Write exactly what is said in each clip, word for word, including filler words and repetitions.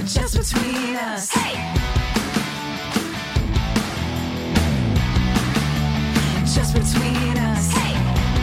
Just between us. Hey! Just between us. Hey!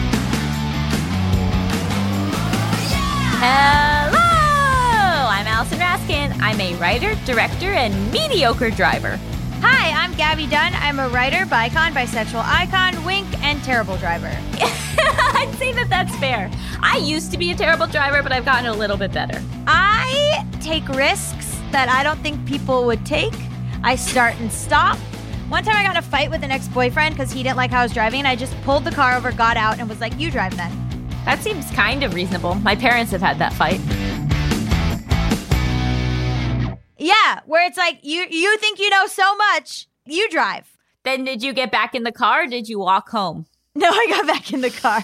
Yeah! Hello! I'm Allison Raskin. I'm a writer, director, and mediocre driver. Hi, I'm Gabby Dunn. I'm a writer, bicon, bisexual icon, wink, and terrible driver. I'd say that that's fair. I used to be a terrible driver, but I've gotten a little bit better. I take risks that I don't think people would take. I start and stop. One time I got in a fight with an ex-boyfriend because he didn't like how I was driving, and I just pulled the car over, got out, and was like, you drive then. That seems kind of reasonable. My parents have had that fight. Yeah, where it's like, you you think you know so much, you drive. Then did you get back in the car or did you walk home? No, I got back in the car.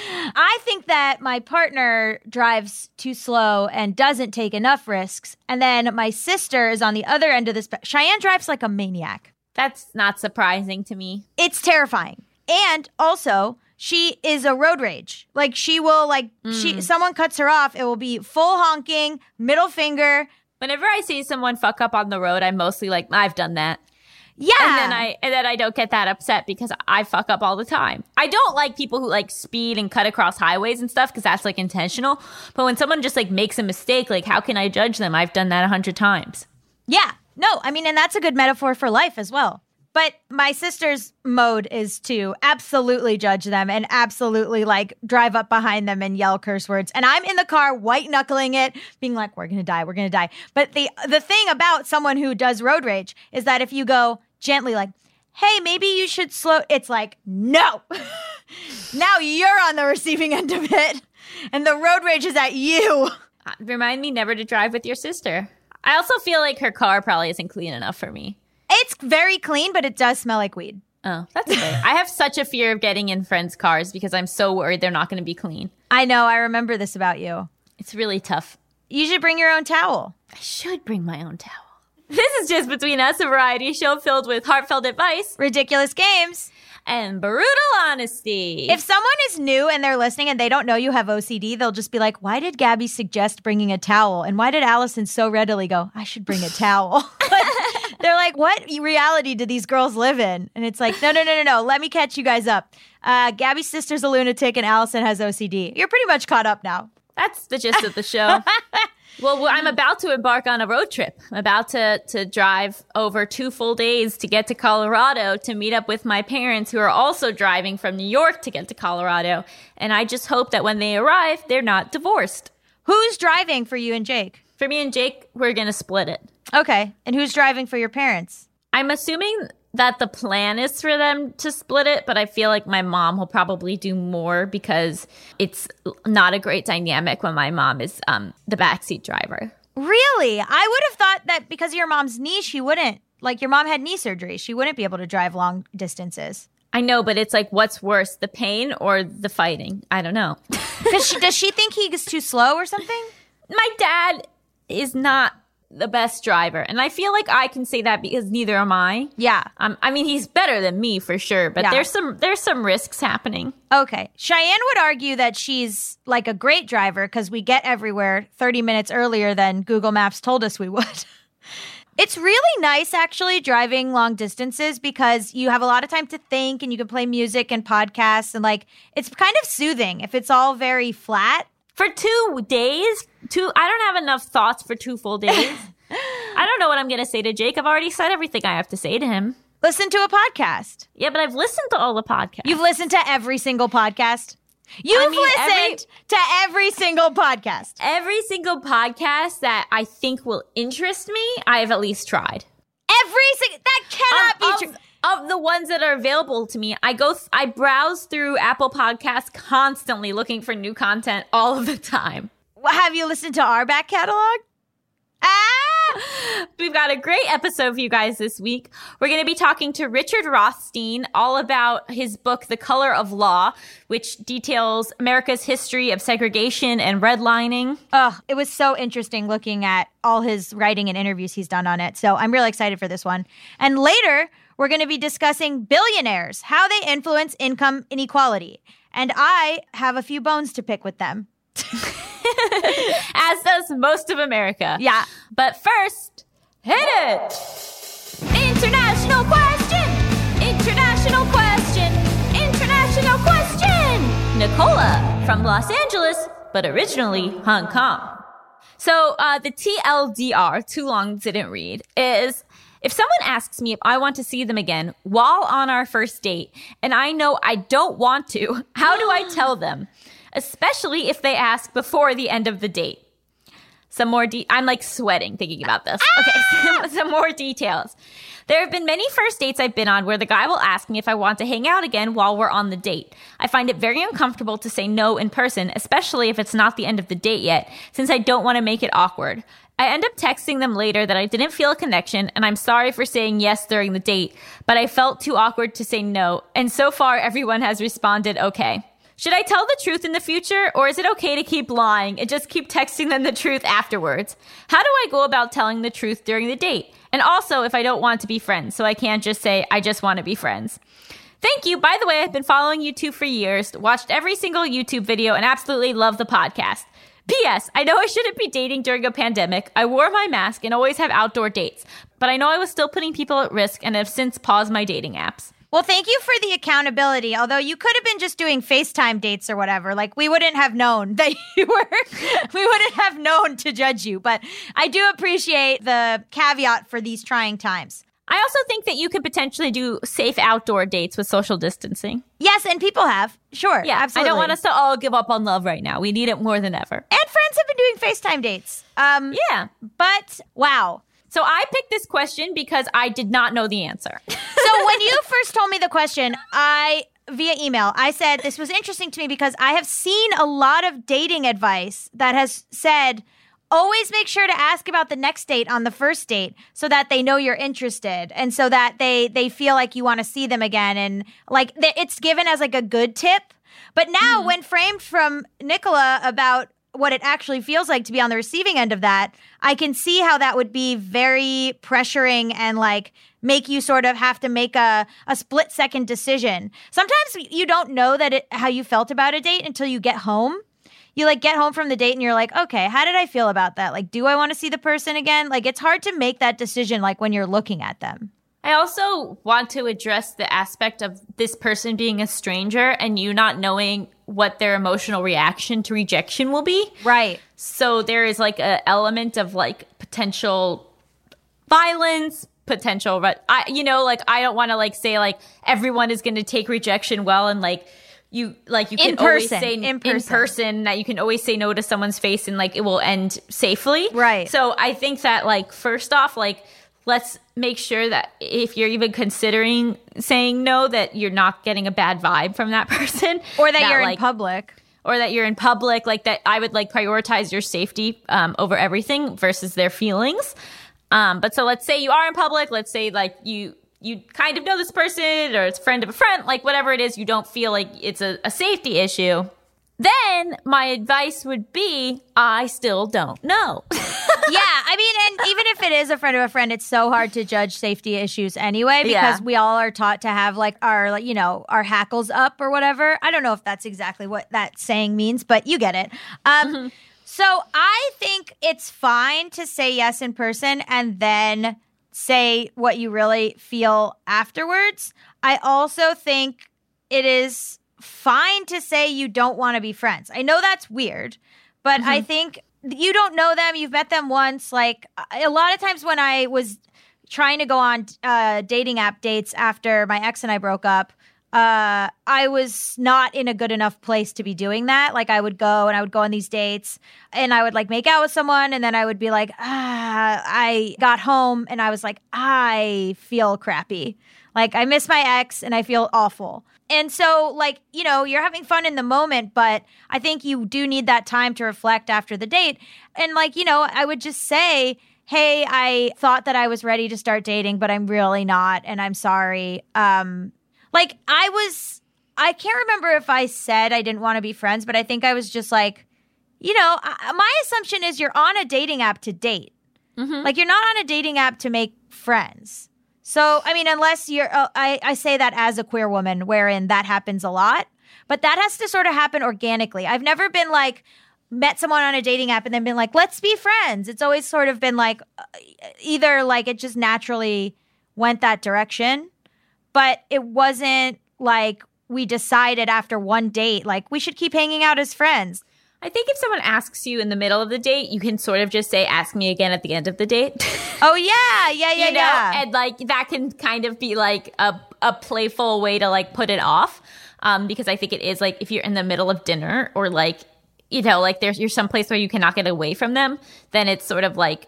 I think that my partner drives too slow and doesn't take enough risks. And then my sister is on the other end of this. Cheyenne drives like a maniac. That's not surprising to me. It's terrifying. And also, she is a road rage. Like, she will, like, mm. she someone cuts her off, it will be full honking, middle finger. Whenever I see someone fuck up on the road, I'm mostly like, I've done that. Yeah. And then I and then I don't get that upset because I fuck up all the time. I don't like people who like speed and cut across highways and stuff because that's like intentional. But when someone just like makes a mistake, like how can I judge them? I've done that a hundred times. Yeah. No, I mean, and that's a good metaphor for life as well. But my sister's mode is to absolutely judge them and absolutely like drive up behind them and yell curse words. And I'm in the car white knuckling it, being like, we're going to die, we're going to die. But the the thing about someone who does road rage is that if you go gently like, hey, maybe you should slow, it's like, no. Now you're on the receiving end of it. And the road rage is at you. Uh, remind me never to drive with your sister. I also feel like her car probably isn't clean enough for me. It's very clean, but it does smell like weed. Oh, that's okay. I have such a fear of getting in friends' cars because I'm so worried they're not going to be clean. I know. I remember this about you. It's really tough. You should bring your own towel. I should bring my own towel. This is Just Between Us, a variety show filled with heartfelt advice, ridiculous games, and brutal honesty. If someone is new and they're listening and they don't know you have O C D, they'll just be like, why did Gabby suggest bringing a towel? And why did Allison so readily go, I should bring a towel? They're like, what reality do these girls live in? And it's like, no, no, no, no, no. Let me catch you guys up. Uh, Gabby's sister's a lunatic and Allison has O C D. You're pretty much caught up now. That's the gist of the show. Well, I'm about to embark on a road trip. I'm about to, to drive over two full days to get to Colorado to meet up with my parents who are also driving from New York to get to Colorado. And I just hope that when they arrive, they're not divorced. Who's driving for you and Jake? For me and Jake, we're going to split it. Okay. And who's driving for your parents? I'm assuming that the plan is for them to split it, but I feel like my mom will probably do more because it's not a great dynamic when my mom is um, the backseat driver. Really? I would have thought that because of your mom's knee, she wouldn't. Like, your mom had knee surgery. She wouldn't be able to drive long distances. I know, but it's like, what's worse, the pain or the fighting? I don't know. Because she, does she think he's too slow or something? My dad is not the best driver. And I feel like I can say that because neither am I. Yeah. Um, I mean, he's better than me for sure, but yeah. there's some there's some risks happening. Okay. Cheyenne would argue that she's like a great driver because we get everywhere thirty minutes earlier than Google Maps told us we would. It's really nice, actually, driving long distances because you have a lot of time to think and you can play music and podcasts. And like, it's kind of soothing if it's all very flat. For two days, two, I don't have enough thoughts for two full days. I don't know what I'm going to say to Jake. I've already said everything I have to say to him. Listen to a podcast. Yeah, but I've listened to all the podcasts. You've listened to every single podcast? You've I mean, listened every, to every single podcast. Every single podcast that I think will interest me, I have at least tried. Every single, that cannot um, be true. true. Of the ones that are available to me, I go, th- I browse through Apple Podcasts constantly looking for new content all of the time. Well, have you listened to our back catalog? Ah! We've got a great episode for you guys this week. We're going to be talking to Richard Rothstein all about his book, The Color of Law, which details America's history of segregation and redlining. Oh, it was so interesting looking at all his writing and interviews he's done on it. So I'm really excited for this one. And later, we're going to be discussing billionaires, how they influence income inequality. And I have a few bones to pick with them. As does most of America. Yeah. But first, hit it! International question! International question! International question! Nicola from Los Angeles, but originally Hong Kong. So uh, the T L D R, too long didn't read, is if someone asks me if I want to see them again while on our first date, and I know I don't want to, how do I tell them? Especially if they ask before the end of the date. Some more de- I'm like sweating thinking about this. Okay, some, some more details. There have been many first dates I've been on where the guy will ask me if I want to hang out again while we're on the date. I find it very uncomfortable to say no in person, especially if it's not the end of the date yet, since I don't want to make it awkward. I end up texting them later that I didn't feel a connection, and I'm sorry for saying yes during the date, but I felt too awkward to say no, and so far everyone has responded okay. Should I tell the truth in the future, or is it okay to keep lying and just keep texting them the truth afterwards? How do I go about telling the truth during the date? And also, if I don't want to be friends, so I can't just say, I just want to be friends. Thank you. By the way, I've been following you two for years, watched every single YouTube video, and absolutely love the podcast. P S. I know I shouldn't be dating during a pandemic. I wore my mask and always have outdoor dates, but I know I was still putting people at risk and have since paused my dating apps. Well, thank you for the accountability, although you could have been just doing FaceTime dates or whatever. Like, we wouldn't have known that you were, we wouldn't have known to judge you. But I do appreciate the caveat for these trying times. I also think that you could potentially do safe outdoor dates with social distancing. Yes, and people have. Sure, yeah, absolutely. I don't want us to all give up on love right now. We need it more than ever. And friends have been doing FaceTime dates. Um, yeah. But, wow. So I picked this question because I did not know the answer. So when you first told me the question, I, via email, I said this was interesting to me because I have seen a lot of dating advice that has said, always make sure to ask about the next date on the first date so that they know you're interested and so that they, they feel like you want to see them again. And like it's given as like a good tip. But now mm-hmm. when framed from Nicola about what it actually feels like to be on the receiving end of that, I can see how that would be very pressuring and like make you sort of have to make a, a split second decision. Sometimes you don't know that it, how you felt about a date until you get home. You like get home from the date and you're like, okay, how did I feel about that? Like, do I want to see the person again? Like, it's hard to make that decision like when you're looking at them. I also want to address the aspect of this person being a stranger and you not knowing what their emotional reaction to rejection will be. Right. So there is like an element of like potential violence, potential, but I, you know, like I don't want to like say like everyone is going to take rejection well and like you like you can in person, always say in person. in person that you can always say no to someone's face and like it will end safely. Right. So I think that like first off, like let's make sure that if you're even considering saying no, that you're not getting a bad vibe from that person. Or that, that you're like, in public. Or that you're in public. Like that I would like prioritize your safety um, over everything versus their feelings. Um, but so let's say you are in public. Let's say like you you kind of know this person or it's a friend of a friend. Like whatever it is, you don't feel like it's a, a safety issue. Then my advice would be, I still don't know. Yeah, I mean, and even if it is a friend of a friend, it's so hard to judge safety issues anyway because yeah. we we all are taught to have like our, like, you know, our hackles up or whatever. I don't know if that's exactly what that saying means, but you get it. Um, mm-hmm. So I think it's fine to say yes in person and then say what you really feel afterwards. I also think it is fine to say you don't want to be friends. I know that's weird, but mm-hmm. I think you don't know them. You've met them once. Like a lot of times when I was trying to go on uh, dating app dates after my ex and I broke up, uh, I was not in a good enough place to be doing that. Like I would go and I would go on these dates and I would like make out with someone and then I would be like, ah, I got home and I was like, I feel crappy. Like I miss my ex and I feel awful. And so, like, you know, you're having fun in the moment, but I think you do need that time to reflect after the date. And, like, you know, I would just say, hey, I thought that I was ready to start dating, but I'm really not, and I'm sorry. Um, like, I was, I can't remember if I said I didn't want to be friends, but I think I was just like, you know, I, my assumption is you're on a dating app to date. Mm-hmm. Like, you're not on a dating app to make friends. So, I mean, unless you're, uh, I, I say that as a queer woman, wherein that happens a lot, but that has to sort of happen organically. I've never been like, met someone on a dating app and then been like, let's be friends. It's always sort of been like uh, either like it just naturally went that direction, but it wasn't like we decided after one date, like we should keep hanging out as friends. I think if someone asks you in the middle of the date, you can sort of just say, ask me again at the end of the date. Oh, yeah, yeah, yeah, you know? yeah. And like that can kind of be like a, a playful way to like put it off. Um, because I think it is like if you're in the middle of dinner or like, you know, like there's you're someplace where you cannot get away from them, then it's sort of like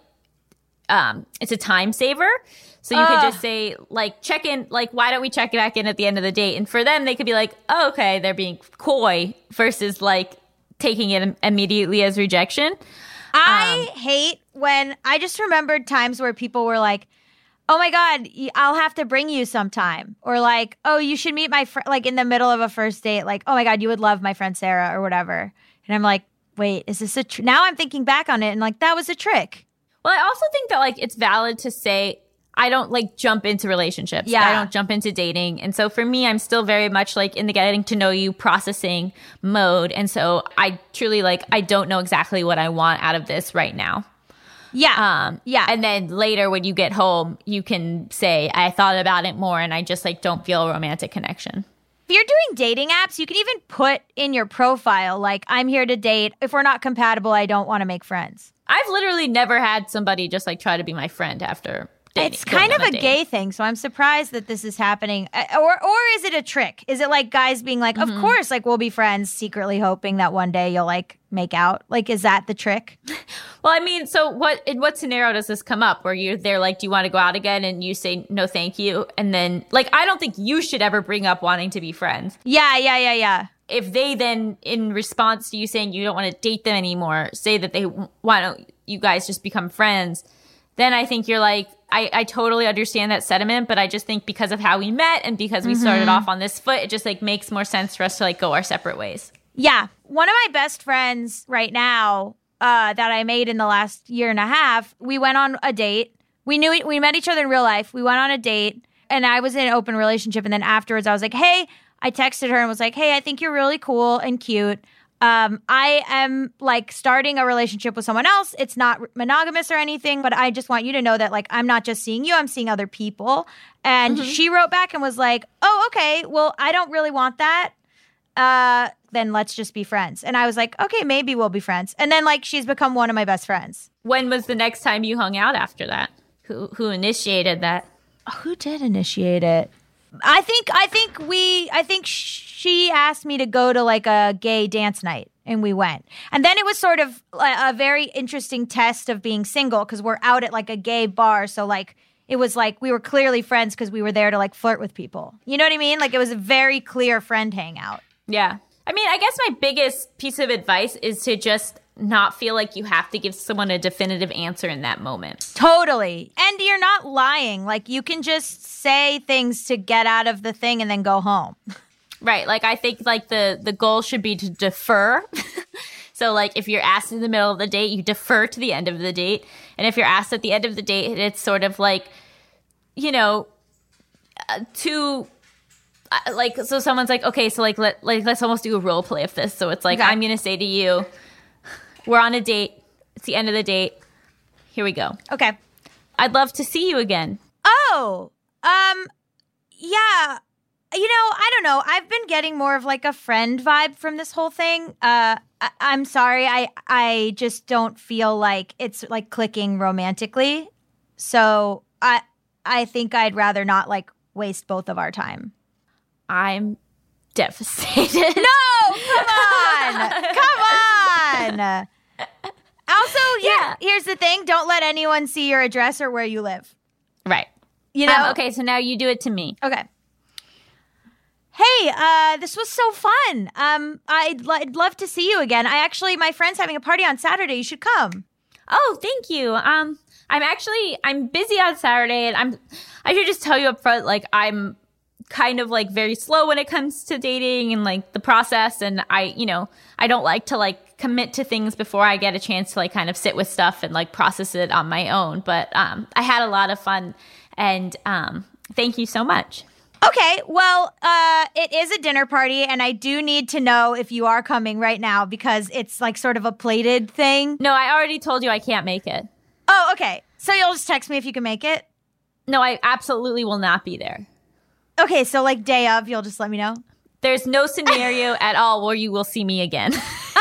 um, it's a time saver. So you Ugh. could just say like check in, like why don't we check back in at the end of the date? And for them, they could be like, oh, okay, they're being coy versus like taking it immediately as rejection. I Um, hate when I just remembered times where people were like, oh my God, y- I'll have to bring you sometime. Or like, oh, you should meet my friend, like in the middle of a first date, like, oh my God, you would love my friend Sarah or whatever. And I'm like, wait, is this a tr-? Now I'm thinking back on it and like, that was a trick. Well, I also think that like it's valid to say I don't like jump into relationships. Yeah. I don't jump into dating. And so for me, I'm still very much like in the getting to know you processing mode. And so I truly like I don't know exactly what I want out of this right now. Yeah. Um yeah. And then later when you get home, you can say I thought about it more and I just like don't feel a romantic connection. If you're doing dating apps, you can even put in your profile, like, I'm here to date. If we're not compatible, I don't want to make friends. I've literally never had somebody just like try to be my friend after dating. It's kind going of on a date. gay thing, so I'm surprised that this is happening. Uh, Or or is it a trick? Is it like guys being like, of course, like we'll be friends, secretly hoping that one day you'll like make out? Like, is that the trick? Well, I mean, so what? In what scenario does this come up where you're they're like, do you want to go out again? And you say no, thank you, and then like I don't think you should ever bring up wanting to be friends. Yeah, yeah, yeah, yeah. If they then, in response to you saying you don't want to date them anymore, say that they why don't you guys just become friends, then I think you're like, I, I totally understand that sentiment, but I just think because of how we met and because we started off on this foot, it just like makes more sense for us to like go our separate ways. Yeah. One of my best friends right now uh, that I made in the last year and a half, we went on a date. We knew it, we met each other in real life. We went on a date and I was in an open relationship. And then afterwards I was like, hey, I texted her and was like, hey, I think you're really cool and cute. Um, I am like starting a relationship with someone else. It's not monogamous or anything, but I just want you to know that like I'm not just seeing you, I'm seeing other people. And she wrote back and was like, oh, okay, well, I don't really want that. Uh, then let's just be friends. And I was like, okay, maybe we'll be friends. And then like she's become one of my best friends. When was the next time you hung out after that? Who who initiated that? Who did initiate it? I think I think we I think she asked me to go to like a gay dance night and we went. And then it was sort of a, a very interesting test of being single because we're out at like a gay bar, so like it was like we were clearly friends because we were there to like flirt with people. You know what I mean? Like it was a very clear friend hangout. Yeah. I mean, I guess my biggest piece of advice is to just not feel like you have to give someone a definitive answer in that moment. Totally. And you're not lying. Like you can just say things to get out of the thing and then go home. Right. Like I think like the, the goal should be to defer. So like if you're asked in the middle of the date, you defer to the end of the date. And if you're asked at the end of the date, it's sort of like, you know, uh, to uh, like, so someone's like, okay, so like, let, like, let's almost do a role play of this. So it's like, Okay. I'm going to say to you, we're on a date. It's the end of the date. Here we go. Okay. I'd love to see you again. Oh, um, yeah. You know, I don't know. I've been getting more of like a friend vibe from this whole thing. Uh, I- I'm sorry. I I just don't feel like it's like clicking romantically. So I I think I'd rather not like waste both of our time. I'm devastated. No, come on, come on. Also, yeah. Yeah. Here's the thing: don't let anyone see your address or where you live. Right. You know. Um, okay, so now you do it to me. Okay. Hey, uh, this was so fun. Um, I'd, l- I'd love to see you again. I actually, my friend's having a party on Saturday. You should come. Oh, thank you. Um, I'm actually I'm busy on Saturday, and I'm I should just tell you up front, like I'm kind of like very slow when it comes to dating and like the process, and I, you know, I don't like to like commit to things before I get a chance to like kind of sit with stuff and like process it on my own. But um, I had a lot of fun, and um, thank you so much. Okay, well, uh, it is a dinner party, and I do need to know if you are coming right now because it's like sort of a plated thing. No, I already told you I can't make it. Oh, okay. So you'll just text me if you can make it? No, I absolutely will not be there. Okay, so like day of, you'll just let me know? There's no scenario at all where you will see me again.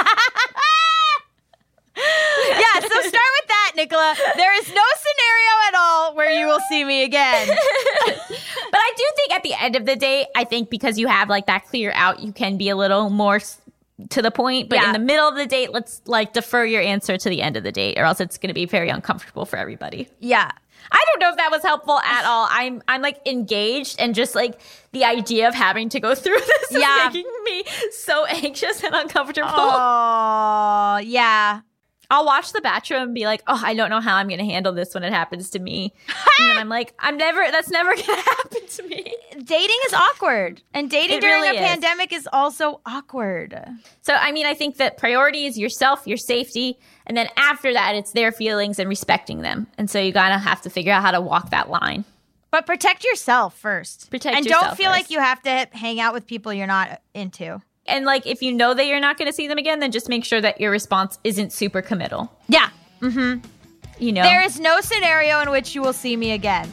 Yeah, so start with that, Nicola. There is no scenario at all where you will see me again. But I do think at the end of the day, I think because you have like that clear out, you can be a little more s- to the point. But Yeah. in the middle of the date, let's like defer your answer to the end of the date, or else it's going to be very uncomfortable for everybody. Yeah. I don't know if that was helpful at all. I'm I'm like engaged, and just like the idea of having to go through this Yeah. is making me so anxious and uncomfortable. Oh, yeah. I'll watch The Bachelor and be like, oh, I don't know how I'm going to handle this when it happens to me. And then I'm like, I'm never, that's never going to happen to me. Dating is awkward. And dating It during really a is. pandemic is also awkward. So, I mean, I think that priority is yourself, your safety. And then after that, it's their feelings and respecting them. And so you got to have to figure out how to walk that line. But protect yourself first. Protect and yourself don't feel first. like you have to hang out with people you're not into. And like, if you know that you're not going to see them again, then just make sure that your response isn't super committal. Yeah. You know, There is no scenario in which you will see me again.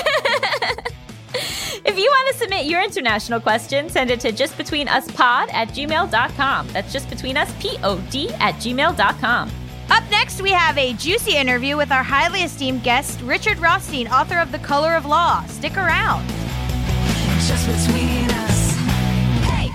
if you want to submit your international question, send it to justbetweenuspod at gmail dot com. That's justbetweenuspod at gmail dot com. Up next, we have a juicy interview with our highly esteemed guest, Richard Rothstein, author of The Color of Law. Stick around. Just between us. Hey.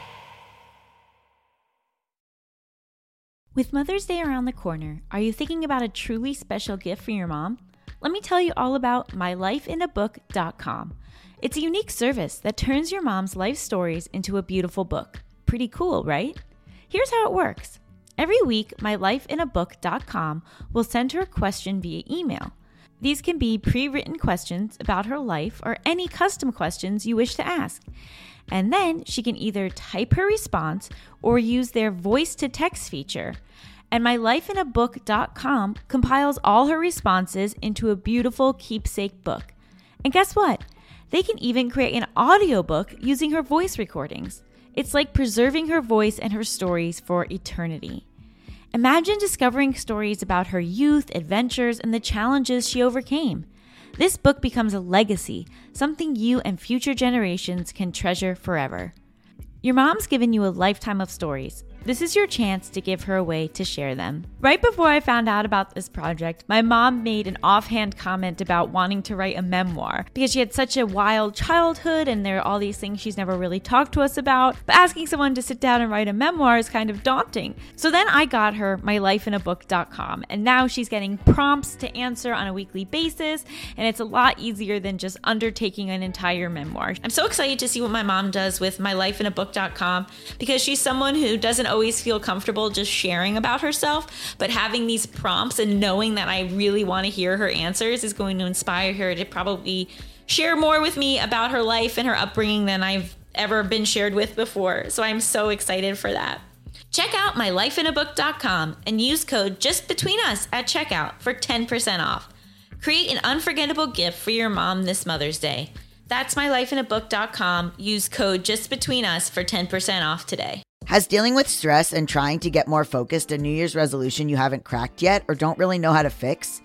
With Mother's Day around the corner, are you thinking about a truly special gift for your mom? Let me tell you all about my life in a book dot com. It's a unique service that turns your mom's life stories into a beautiful book. Pretty cool, right? Here's how it works. Every week, my life in a book dot com will send her a question via email. These can be pre-written questions about her life or any custom questions you wish to ask. And then she can either type her response or use their voice-to-text feature. And my life in a book dot com compiles all her responses into a beautiful keepsake book. And guess what? They can even create an audiobook using her voice recordings. It's like preserving her voice and her stories for eternity. Imagine discovering stories about her youth, adventures, and the challenges she overcame. This book becomes a legacy, something you and future generations can treasure forever. Your mom's given you a lifetime of stories. This is your chance to give her a way to share them. Right before I found out about this project, my mom made an offhand comment about wanting to write a memoir because she had such a wild childhood and there are all these things she's never really talked to us about. But asking someone to sit down and write a memoir is kind of daunting. So then I got her my life in a book dot com, and now she's getting prompts to answer on a weekly basis, and it's a lot easier than just undertaking an entire memoir. I'm so excited to see what my mom does with my life in a book dot com because she's someone who doesn't always feel comfortable just sharing about herself, but having these prompts and knowing that I really want to hear her answers is going to inspire her to probably share more with me about her life and her upbringing than I've ever been shared with before. So I'm so excited for that. Check out my life in a book dot com and use code JUSTBETWEENUS at checkout for ten percent off. Create an unforgettable gift for your mom this Mother's Day. That's my life in a book dot com. Use code JUSTBETWEENUS for ten percent off today. Has dealing with stress and trying to get more focused a New Year's resolution you haven't cracked yet or don't really know how to fix?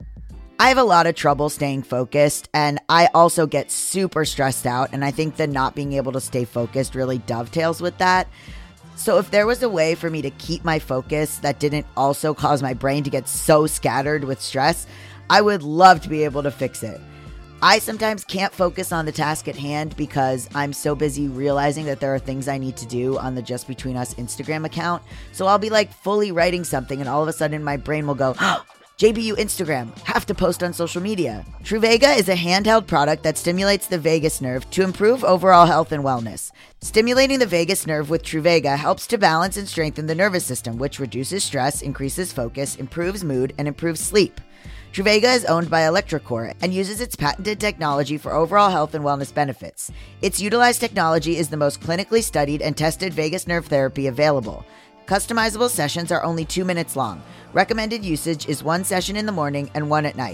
I have a lot of trouble staying focused, and I also get super stressed out, and I think that not being able to stay focused really dovetails with that. So if there was a way for me to keep my focus that didn't also cause my brain to get so scattered with stress, I would love to be able to fix it. I sometimes can't focus on the task at hand because I'm so busy realizing that there are things I need to do on the Just Between Us Instagram account. So I'll be like fully writing something and all of a sudden my brain will go, oh, J B U Instagram, have to post on social media. Truvaga is a handheld product that stimulates the vagus nerve to improve overall health and wellness. Stimulating the vagus nerve with Truvaga helps to balance and strengthen the nervous system, which reduces stress, increases focus, improves mood, and improves sleep. Truvaga is owned by electroCore and uses its patented technology for overall health and wellness benefits. Its utilized technology is the most clinically studied and tested vagus nerve therapy available. Customizable sessions are only two minutes long. Recommended usage is one session in the morning and one at night.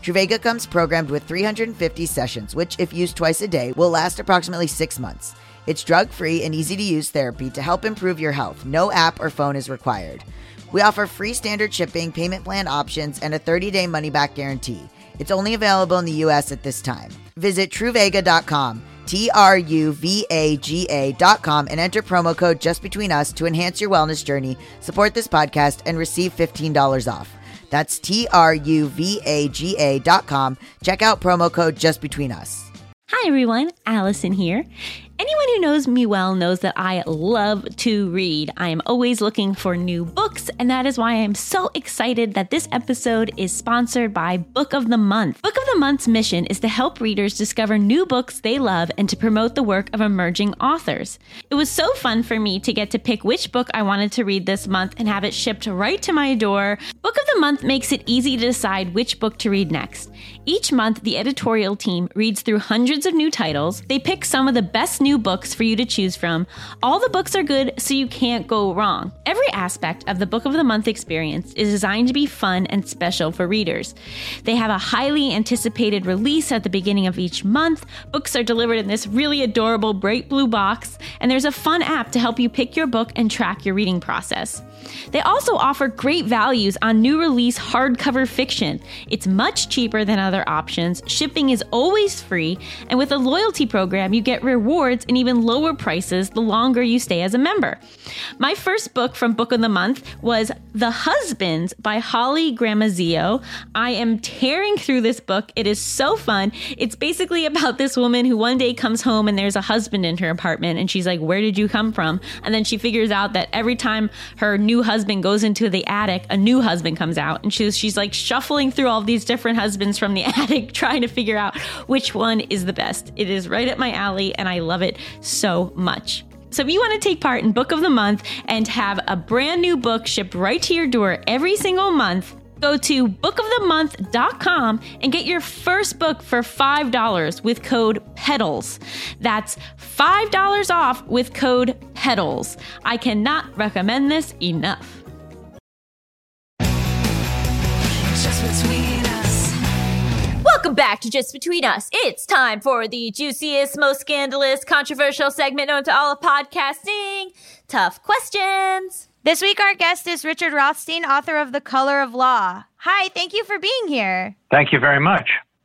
Truvaga comes programmed with three hundred fifty sessions, which, if used twice a day, will last approximately six months. It's drug-free and easy-to-use therapy to help improve your health. No app or phone is required. We offer free standard shipping, payment plan options, and a thirty-day money-back guarantee. It's only available in the U S at this time. Visit Truvaga dot com, T R U V A G A dot com, and enter promo code JustBetweenUs to enhance your wellness journey, support this podcast, and receive fifteen dollars off. That's T R U V A G A dot com. Check out promo code JustBetweenUs. Hi everyone, Allison here. Anyone who knows me well knows that I love to read. I am always looking for new books, and that is why I am so excited that this episode is sponsored by Book of the Month. Book of the Month's mission is to help readers discover new books they love and to promote the work of emerging authors. It was so fun for me to get to pick which book I wanted to read this month and have it shipped right to my door. Book of the Month makes it easy to decide which book to read next. Each month, the editorial team reads through hundreds of new titles. They pick some of the best new books for you to choose from. All the books are good, so you can't go wrong. Every aspect of the Book of the Month experience is designed to be fun and special for readers. They have a highly anticipated release at the beginning of each month. Books are delivered in this really adorable bright blue box, and there's a fun app to help you pick your book and track your reading process. They also offer great values on new release hardcover fiction. It's much cheaper than other options, shipping is always free, and with a loyalty program, you get rewards and even lower prices the longer you stay as a member. My first book from Book of the Month was The Husbands by Holly Gramazio. I am tearing through this book. It is so fun. It's basically about this woman who one day comes home and there's a husband in her apartment, and she's like, "Where did you come from?" And then she figures out that every time her new husband goes into the attic, a new husband comes out, and she's, she's like shuffling through all these different husbands from the attic, trying to figure out which one is the best. It is right up my alley, and I love it so much. So if you want to take part in Book of the Month and have a brand new book shipped right to your door every single month, go to book of the month dot com and get your first book for five dollars with code PEDALS. That's five dollars off with code PEDALS. I cannot recommend this enough. Just between us. Welcome back to Just Between Us. It's time for the juiciest, most scandalous, controversial segment known to all of podcasting. Tough questions. This week, our guest is Richard Rothstein, author of The Color of Law. Hi, thank you for being here. Thank you very much.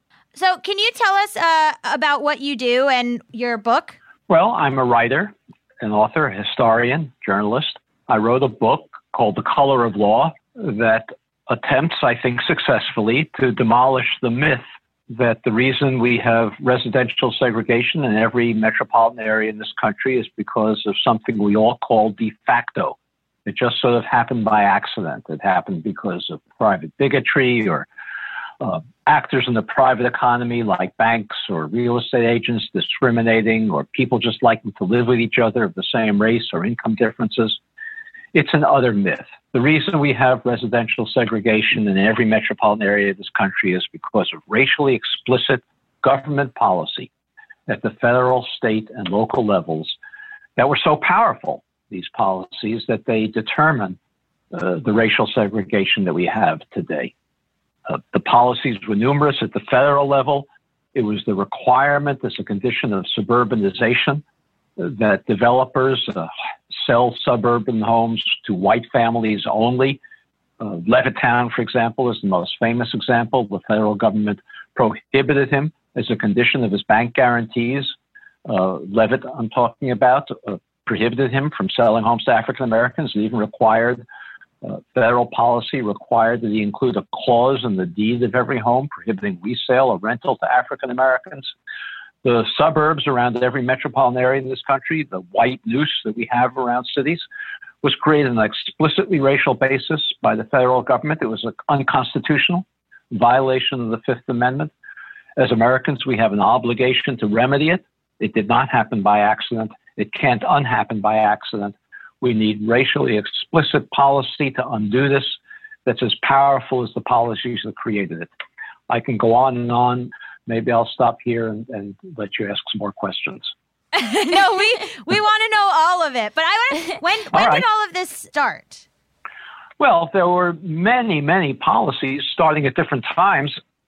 So can you tell us uh, about what you do and your book? Well, I'm a writer, an author, a historian, journalist. I wrote a book called The Color of Law that attempts, I think successfully, to demolish the myth that the reason we have residential segregation in every metropolitan area in this country is because of something we all call de facto. It just sort of happened by accident. It happened because of private bigotry or uh, actors in the private economy like banks or real estate agents discriminating, or people just liking to live with each other of the same race or income differences. It's an utter myth. The reason we have residential segregation in every metropolitan area of this country is because of racially explicit government policy at the federal, state, and local levels that were so powerful, these policies, that they determine uh, the racial segregation that we have today. Uh, the policies were numerous at the federal level. It was the requirement as a condition of suburbanization uh, that developers uh, sell suburban homes to white families only. Uh, Levittown, for example, is the most famous example. The federal government prohibited him as a condition of his bank guarantees. Uh, Levitt, I'm talking about, uh, prohibited him from selling homes to African Americans. It even required, uh, federal policy required that he include a clause in the deed of every home prohibiting resale or rental to African Americans. The suburbs around every metropolitan area in this country, the white noose that we have around cities, was created on an explicitly racial basis by the federal government. It was an unconstitutional violation of the Fifth Amendment. As Americans, we have an obligation to remedy it. It did not happen by accident. It can't unhappen by accident. We need racially explicit policy to undo this that's as powerful as the policies that created it. I can go on and on. Maybe I'll stop here and, and let you ask some more questions. No, we we want to know all of it. But I want to, when when all right. did all of this start? Well, there were many, many policies starting at different times.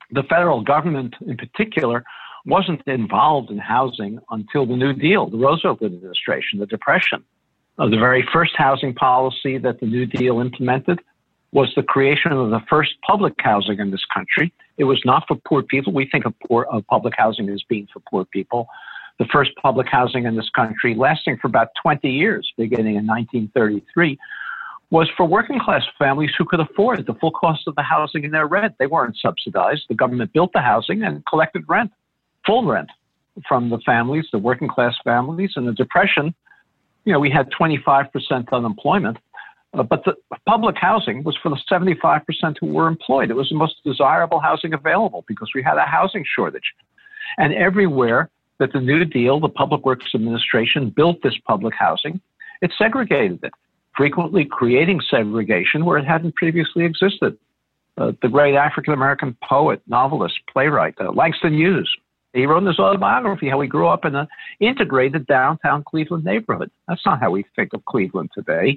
The federal government, in particular, wasn't involved in housing until the New Deal, the Roosevelt administration, the Depression. Uh, the very first housing policy that the New Deal implemented was the creation of the first public housing in this country. It was not for poor people. We think of, poor, of public housing as being for poor people. The first public housing in this country, lasting for about twenty years, beginning in nineteen thirty-three, was for working class families who could afford the full cost of the housing in their rent. They weren't subsidized. The government built the housing and collected rent, full rent, from the families, the working class families. In the Depression, you know, we had twenty-five percent unemployment, uh, but the public housing was for the seventy-five percent who were employed. It was the most desirable housing available because we had a housing shortage. And everywhere that the New Deal, the Public Works Administration, built this public housing, it segregated it, frequently creating segregation where it hadn't previously existed. Uh, the great African-American poet, novelist, playwright, uh, Langston Hughes, he wrote in his autobiography how he grew up in an integrated downtown Cleveland neighborhood. That's not how we think of Cleveland today.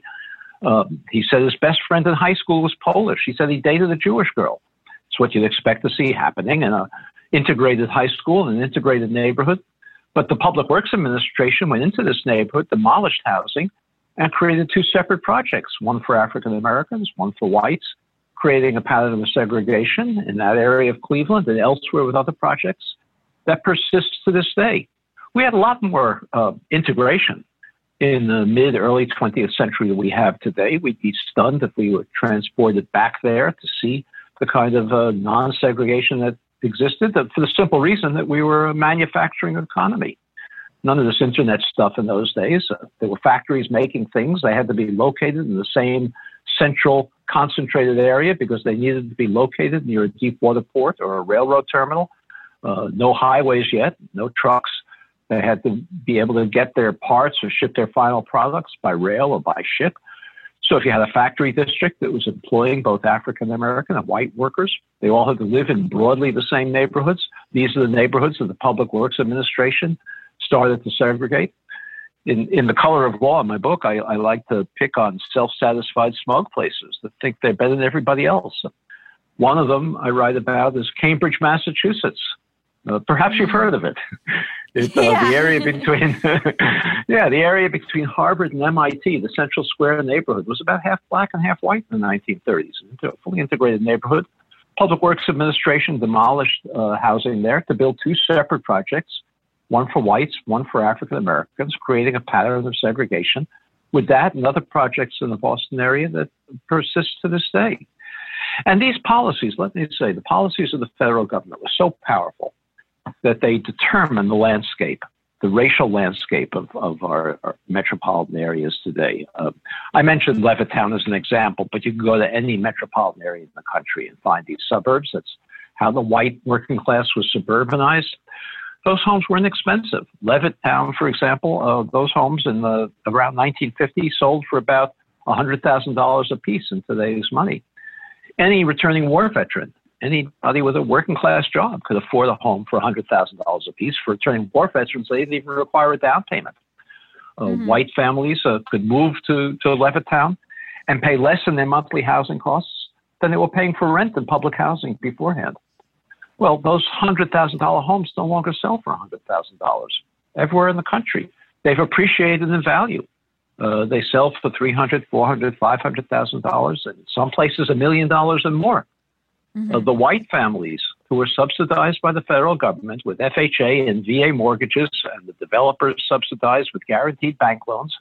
Um, he said his best friend in high school was Polish. He said he dated a Jewish girl. It's what you'd expect to see happening in an integrated high school, in an integrated neighborhood. But the Public Works Administration went into this neighborhood, demolished housing, and created two separate projects, one for African Americans, one for whites, creating a pattern of segregation in that area of Cleveland and elsewhere with other projects that persists to this day. We had a lot more uh, integration in the mid, early twentieth century than we have today. We'd be stunned if we were transported back there to see the kind of uh, non-segregation that existed, for the simple reason that we were a manufacturing economy. None of this internet stuff in those days. Uh, there were factories making things. They had to be located in the same central concentrated area because they needed to be located near a deep water port or a railroad terminal. Uh, no highways yet, no trucks. They had to be able to get their parts or ship their final products by rail or by ship. So if you had a factory district that was employing both African American and white workers, they all had to live in broadly the same neighborhoods. These are the neighborhoods that the Public Works Administration started to segregate. In, in The Color of Law, in my book, I, I like to pick on self-satisfied smug places that think they're better than everybody else. One of them I write about is Cambridge, Massachusetts. Uh, perhaps you've heard of it. It's uh, yeah. the area between, yeah, the area between Harvard and M I T, the Central Square neighborhood, was about half black and half white in the nineteen thirties. Into a fully integrated neighborhood. Public Works Administration demolished uh, housing there to build two separate projects, one for whites, one for African Americans, creating a pattern of segregation. With that and other projects in the Boston area that persist to this day. And these policies, let me say, the policies of the federal government were so powerful that they determine the landscape, the racial landscape of, of our, our metropolitan areas today. Uh, I mentioned Levittown as an example, but you can go to any metropolitan area in the country and find these suburbs. That's how the white working class was suburbanized. Those homes were inexpensive. Levittown, for example, uh, those homes in the around nineteen fifty sold for about one hundred thousand dollars a piece in today's money. Any returning war veteran, anybody with a working class job could afford a home for one hundred thousand dollars a piece. For returning war veterans, they didn't even require a down payment. Uh, mm-hmm. White families uh, could move to, to Levittown and pay less in their monthly housing costs than they were paying for rent in public housing beforehand. Well, those one hundred thousand dollars homes no longer sell for one hundred thousand dollars everywhere in the country. They've appreciated in value. Uh, they sell for three hundred thousand dollars, four hundred thousand dollars, five hundred thousand dollars, and in some places a million dollars and more. Mm-hmm. Uh, the white families who were subsidized by the federal government with F H A and V A mortgages, and the developers subsidized with guaranteed bank loans,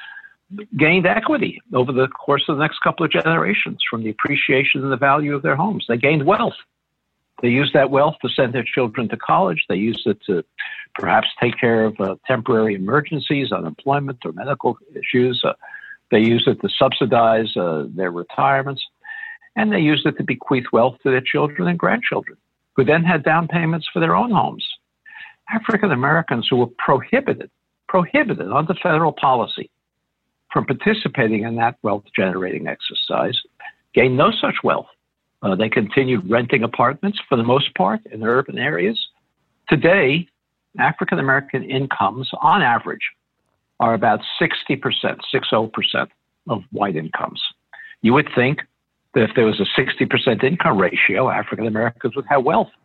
gained equity over the course of the next couple of generations from the appreciation and the value of their homes. They gained wealth. They used that wealth to send their children to college. They used it to perhaps take care of uh, temporary emergencies, unemployment, or medical issues. Uh, they used it to subsidize uh, their retirements. And they used it to bequeath wealth to their children and grandchildren, who then had down payments for their own homes. African Americans who were prohibited, prohibited under federal policy from participating in that wealth-generating exercise gained no such wealth. Uh, they continued renting apartments for the most part in urban areas. Today, African American incomes, on average, are about sixty percent, sixty percent of white incomes. You would think that if there was a sixty percent income ratio, African Americans would have wealth.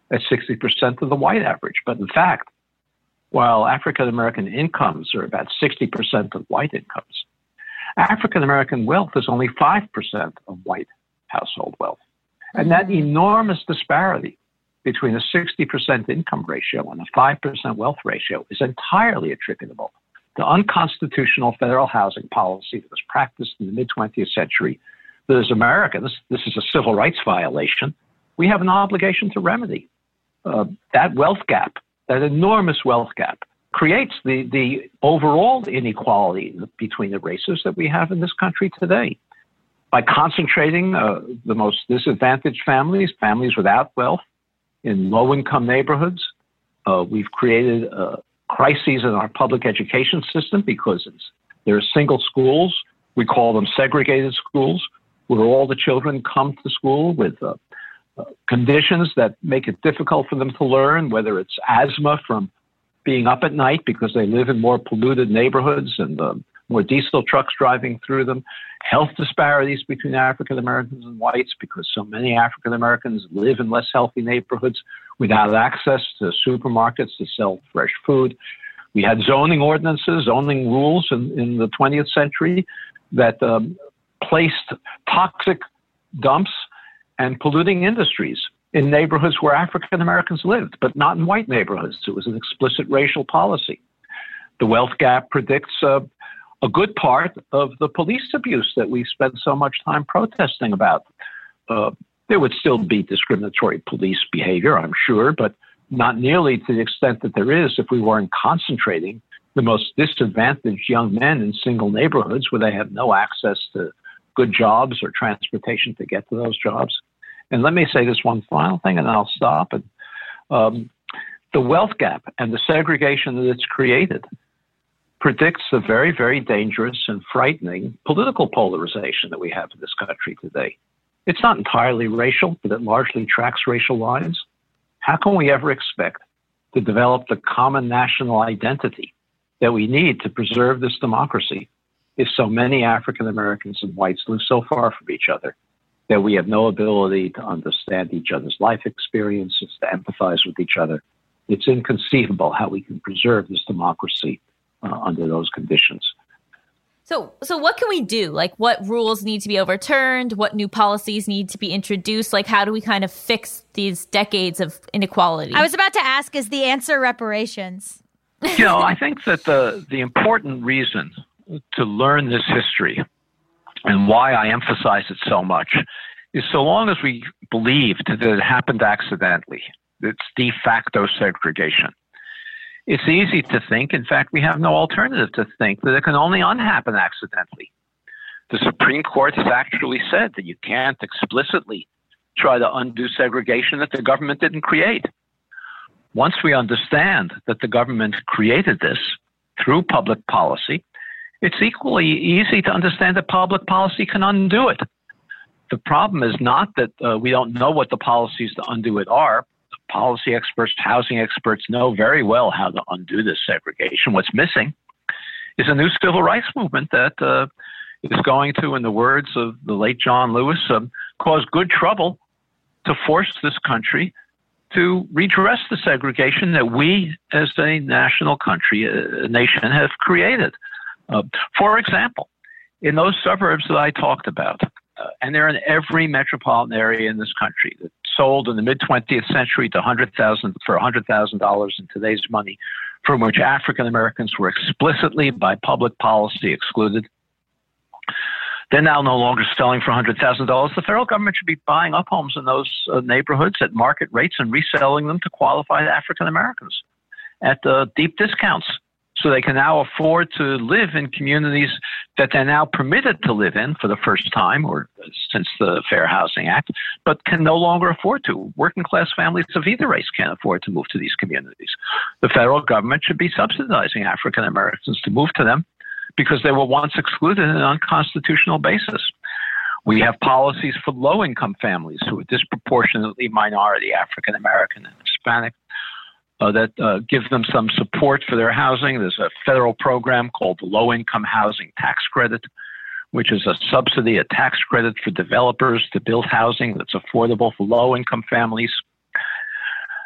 at sixty percent of the white average. But in fact, while African American incomes are about sixty percent of white incomes, African American wealth is only five percent of white household wealth. And that enormous disparity between a sixty percent income ratio and a five percent wealth ratio is entirely attributable to unconstitutional federal housing policy that was practiced in the mid-twentieth century that as Americans, this is a civil rights violation, we have an obligation to remedy. Uh, that wealth gap, that enormous wealth gap, creates the, the overall inequality between the races that we have in this country today. By concentrating uh, the most disadvantaged families, families without wealth, in low-income neighborhoods, uh, we've created uh, crises in our public education system because it's, there are single schools. We call them segregated schools, where all the children come to school with uh, uh, conditions that make it difficult for them to learn, whether it's asthma from being up at night because they live in more polluted neighborhoods and uh, more diesel trucks driving through them, health disparities between African Americans and whites because so many African Americans live in less healthy neighborhoods without access to supermarkets to sell fresh food. We had zoning ordinances, zoning rules in, in the twentieth century that um, placed toxic dumps and polluting industries in neighborhoods where African Americans lived, but not in white neighborhoods. It was an explicit racial policy. The wealth gap predicts uh, a good part of the police abuse that we spend so much time protesting about. Uh, there would still be discriminatory police behavior, I'm sure, but not nearly to the extent that there is if we weren't concentrating the most disadvantaged young men in single neighborhoods where they have no access to good jobs or transportation to get to those jobs. And let me say this one final thing, and I'll stop. And, um, the wealth gap and the segregation that it's created predicts the very, very dangerous and frightening political polarization that we have in this country today. It's not entirely racial, but it largely tracks racial lines. How can we ever expect to develop the common national identity that we need to preserve this democracy if so many African Americans and whites live so far from each other that we have no ability to understand each other's life experiences, to empathize with each other? It's inconceivable how we can preserve this democracy uh, under those conditions. So, so what can we do? Like, what rules need to be overturned? What new policies need to be introduced? Like, how do we kind of fix these decades of inequality? I was about to ask, is the answer reparations? You know, I think that the, the important reason to learn this history and why I emphasize it so much is so long as we believed that it happened accidentally, it's de facto segregation. It's easy to think, in fact, we have no alternative to think that it can only unhappen accidentally. The Supreme Court has actually said that you can't explicitly try to undo segregation that the government didn't create. Once we understand that the government created this through public policy, it's equally easy to understand that public policy can undo it. The problem is not that uh, we don't know what the policies to undo it are. Policy experts, housing experts know very well how to undo this segregation. What's missing is a new civil rights movement that uh, is going to, in the words of the late John Lewis, um, cause good trouble to force this country to redress the segregation that we as a national country, a nation, have created. Uh, for example, in those suburbs that I talked about, uh, and they're in every metropolitan area in this country that sold in the mid-twentieth century to one hundred thousand dollars for one hundred thousand dollars in today's money, from which African Americans were explicitly by public policy excluded. They're now no longer selling for one hundred thousand dollars. The federal government should be buying up homes in those uh, neighborhoods at market rates and reselling them to qualified African Americans at uh, deep discounts, so they can now afford to live in communities that they're now permitted to live in for the first time, or since the Fair Housing Act, but can no longer afford to. Working class families of either race can't afford to move to these communities. The federal government should be subsidizing African Americans to move to them because they were once excluded on an unconstitutional basis. We have policies for low-income families who are disproportionately minority, African American and Hispanic, Uh, that uh, give them some support for their housing. There's a federal program called the Low-Income Housing Tax Credit, which is a subsidy, a tax credit for developers to build housing that's affordable for low-income families.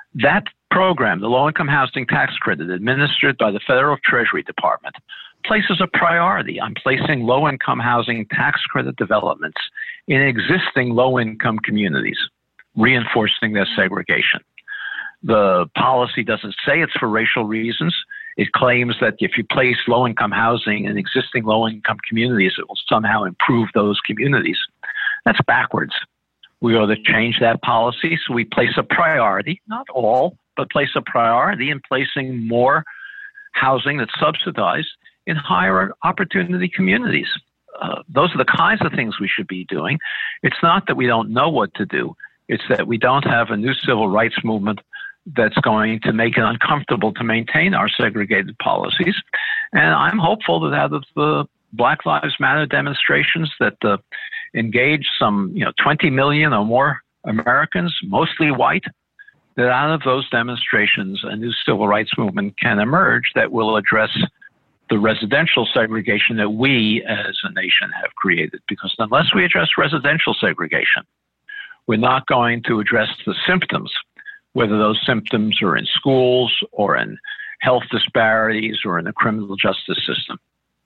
That program, the Low-Income Housing Tax Credit, administered by the Federal Treasury Department, places a priority on placing low-income housing tax credit developments in existing low-income communities, reinforcing their segregation. The policy doesn't say it's for racial reasons. It claims that if you place low-income housing in existing low-income communities, it will somehow improve those communities. That's backwards. We ought to change that policy so we place a priority, not all, but place a priority in placing more housing that's subsidized in higher opportunity communities. Uh, those are the kinds of things we should be doing. It's not that we don't know what to do. It's that we don't have a new civil rights movement that's going to make it uncomfortable to maintain our segregated policies. And I'm hopeful that out of the Black Lives Matter demonstrations that uh, engage some, you know, twenty million or more Americans, mostly white, that out of those demonstrations, a new civil rights movement can emerge that will address the residential segregation that we as a nation have created. Because unless we address residential segregation, we're not going to address the symptoms, whether those symptoms are in schools or in health disparities or in the criminal justice system.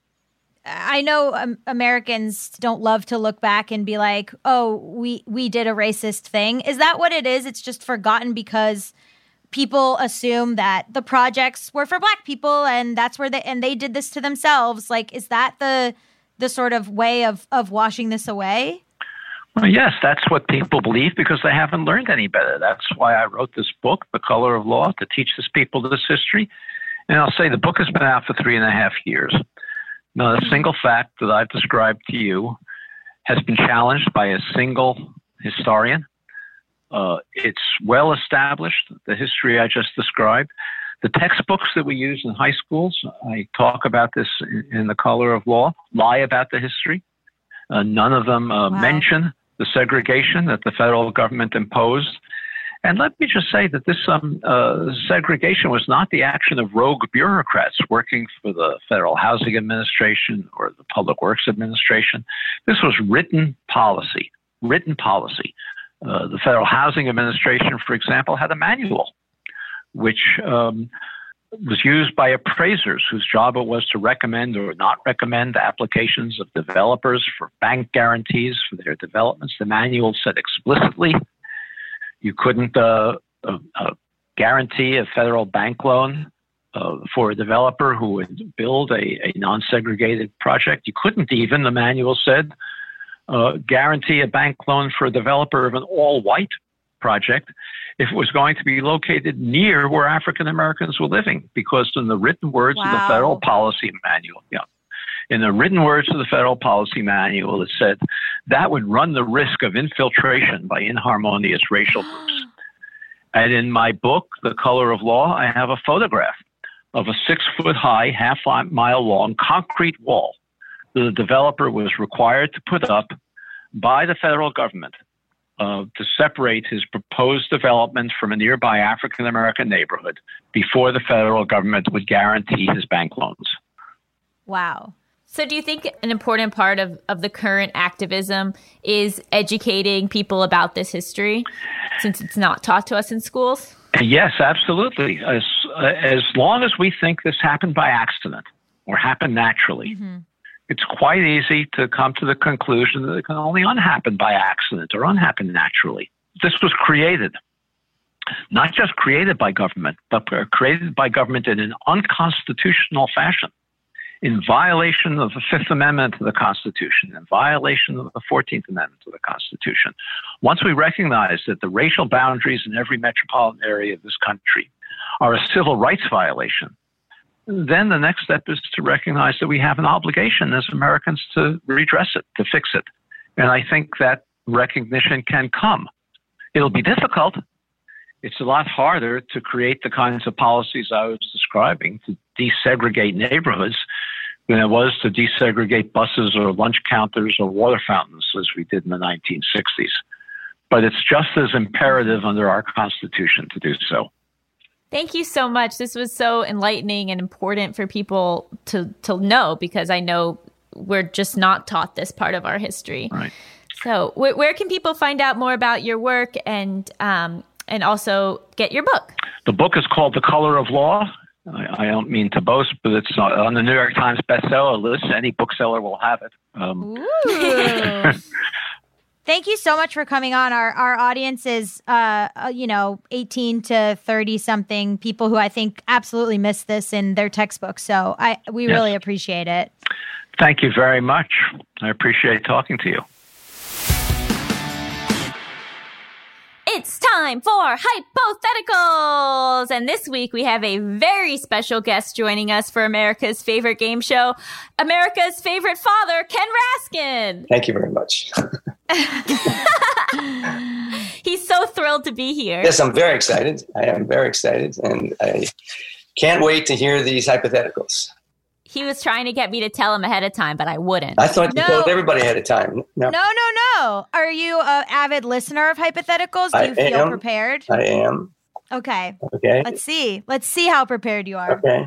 I know um, Americans don't love to look back and be like, oh, we, we did a racist thing. Is that what it is? It's just forgotten because people assume that the projects were for Black people and that's where they, and they did this to themselves. Like, is that the, the sort of way of, of washing this away? Well, yes, that's what people believe because they haven't learned any better. That's why I wrote this book, The Color of Law, to teach these people this history. And I'll say the book has been out for three and a half years. Not a single fact that I've described to you has been challenged by a single historian. Uh, it's well established, the history I just described. The textbooks that we use in high schools, I talk about this in, in The Color of Law, lie about the history. Uh, none of them uh, wow. mention the segregation that the federal government imposed. And let me just say that this um, uh, segregation was not the action of rogue bureaucrats working for the Federal Housing Administration or the Public Works Administration. This was written policy, written policy. Uh, the Federal Housing Administration, for example, had a manual which um, was used by appraisers whose job it was to recommend or not recommend applications of developers for bank guarantees for their developments. The manual said explicitly you couldn't uh, uh, uh, guarantee a federal bank loan uh, for a developer who would build a, a non-segregated project. You couldn't even, the manual said, uh, guarantee a bank loan for a developer of an all-white project if it was going to be located near where African Americans were living, because in the written words wow. of the federal policy manual, yeah, in the written words of the federal policy manual, it said that would run the risk of infiltration by inharmonious racial groups. And in my book, The Color of Law, I have a photograph of a six-foot-high, half-mile-long concrete wall that the developer was required to put up by the federal government uh, to separate his proposed development from a nearby African-American neighborhood before the federal government would guarantee his bank loans. Wow. So do you think an important part of, of the current activism is educating people about this history, since it's not taught to us in schools? Yes, absolutely. As, as long as we think this happened by accident or happened naturally, mm-hmm. it's quite easy to come to the conclusion that it can only unhappen by accident or unhappen naturally. This was created, not just created by government, but created by government in an unconstitutional fashion, in violation of the Fifth Amendment to the Constitution, in violation of the Fourteenth Amendment to the Constitution. Once we recognize that the racial boundaries in every metropolitan area of this country are a civil rights violation, then the next step is to recognize that we have an obligation as Americans to redress it, to fix it. And I think that recognition can come. It'll be difficult. It's a lot harder to create the kinds of policies I was describing to desegregate neighborhoods than it was to desegregate buses or lunch counters or water fountains as we did in the nineteen sixties. But it's just as imperative under our Constitution to do so. Thank you so much. This was so enlightening and important for people to, to know, because I know we're just not taught this part of our history. Right. So wh- where can people find out more about your work and um, and also get your book. The book is called The Color of Law. I, I don't mean to boast, but it's on the New York Times bestseller list. Any bookseller will have it. Um, Ooh. Thank you so much for coming on. Our our audience is, uh, uh, you know, eighteen to thirty something people who I think absolutely missed this in their textbooks. So I we Yes. really appreciate it. Thank you very much. I appreciate talking to you. It's time for Hypotheticals! And this week we have a very special guest joining us for America's favorite game show, America's favorite father, Ken Raskin. Thank you very much. He's so thrilled to be here. Yes, I'm very excited. I am very excited, and I can't wait to hear these hypotheticals. He was trying to get me to tell him ahead of time, but I wouldn't. I thought you No. told everybody ahead of time. No, No, no, no. Are you an avid listener of hypotheticals? Do I you feel am. prepared? I am. Okay. Okay. Let's see. Let's see how prepared you are. Okay.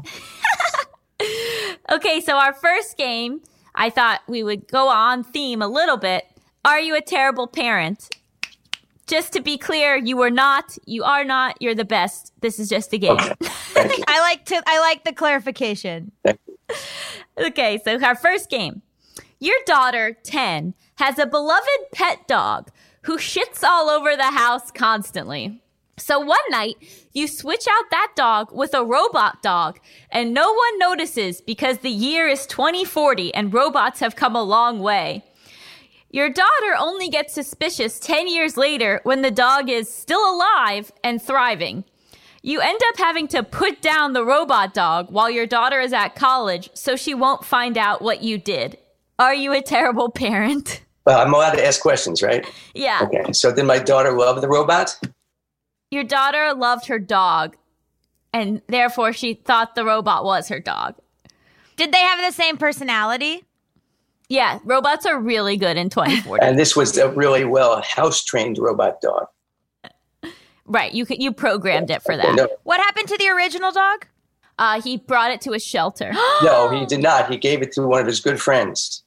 Okay, so our first game, I thought we would go on theme a little bit. Are you a terrible parent? Just to be clear, you are not, you are not, you're the best. This is just a game. Okay. Thank you. I like to I like the clarification. Thank you. Okay, so our first game. Your daughter, ten, has a beloved pet dog who shits all over the house constantly. So one night, you switch out that dog with a robot dog, and no one notices because the year is twenty forty and robots have come a long way. Your daughter only gets suspicious ten years later when the dog is still alive and thriving. You end up having to put down the robot dog while your daughter is at college so she won't find out what you did. Are you a terrible parent? Well, I'm allowed to ask questions, right? Yeah. Okay. So did my daughter love the robot? Your daughter loved her dog, and therefore she thought the robot was her dog. Did they have the same personality? Yeah, robots are really good in twenty forty. And this was a really well house-trained robot dog. Right, you could, you programmed it for Okay, that. No, What happened to the original dog? Uh, he brought it to a shelter. no, he did not. He gave it to one of his good friends.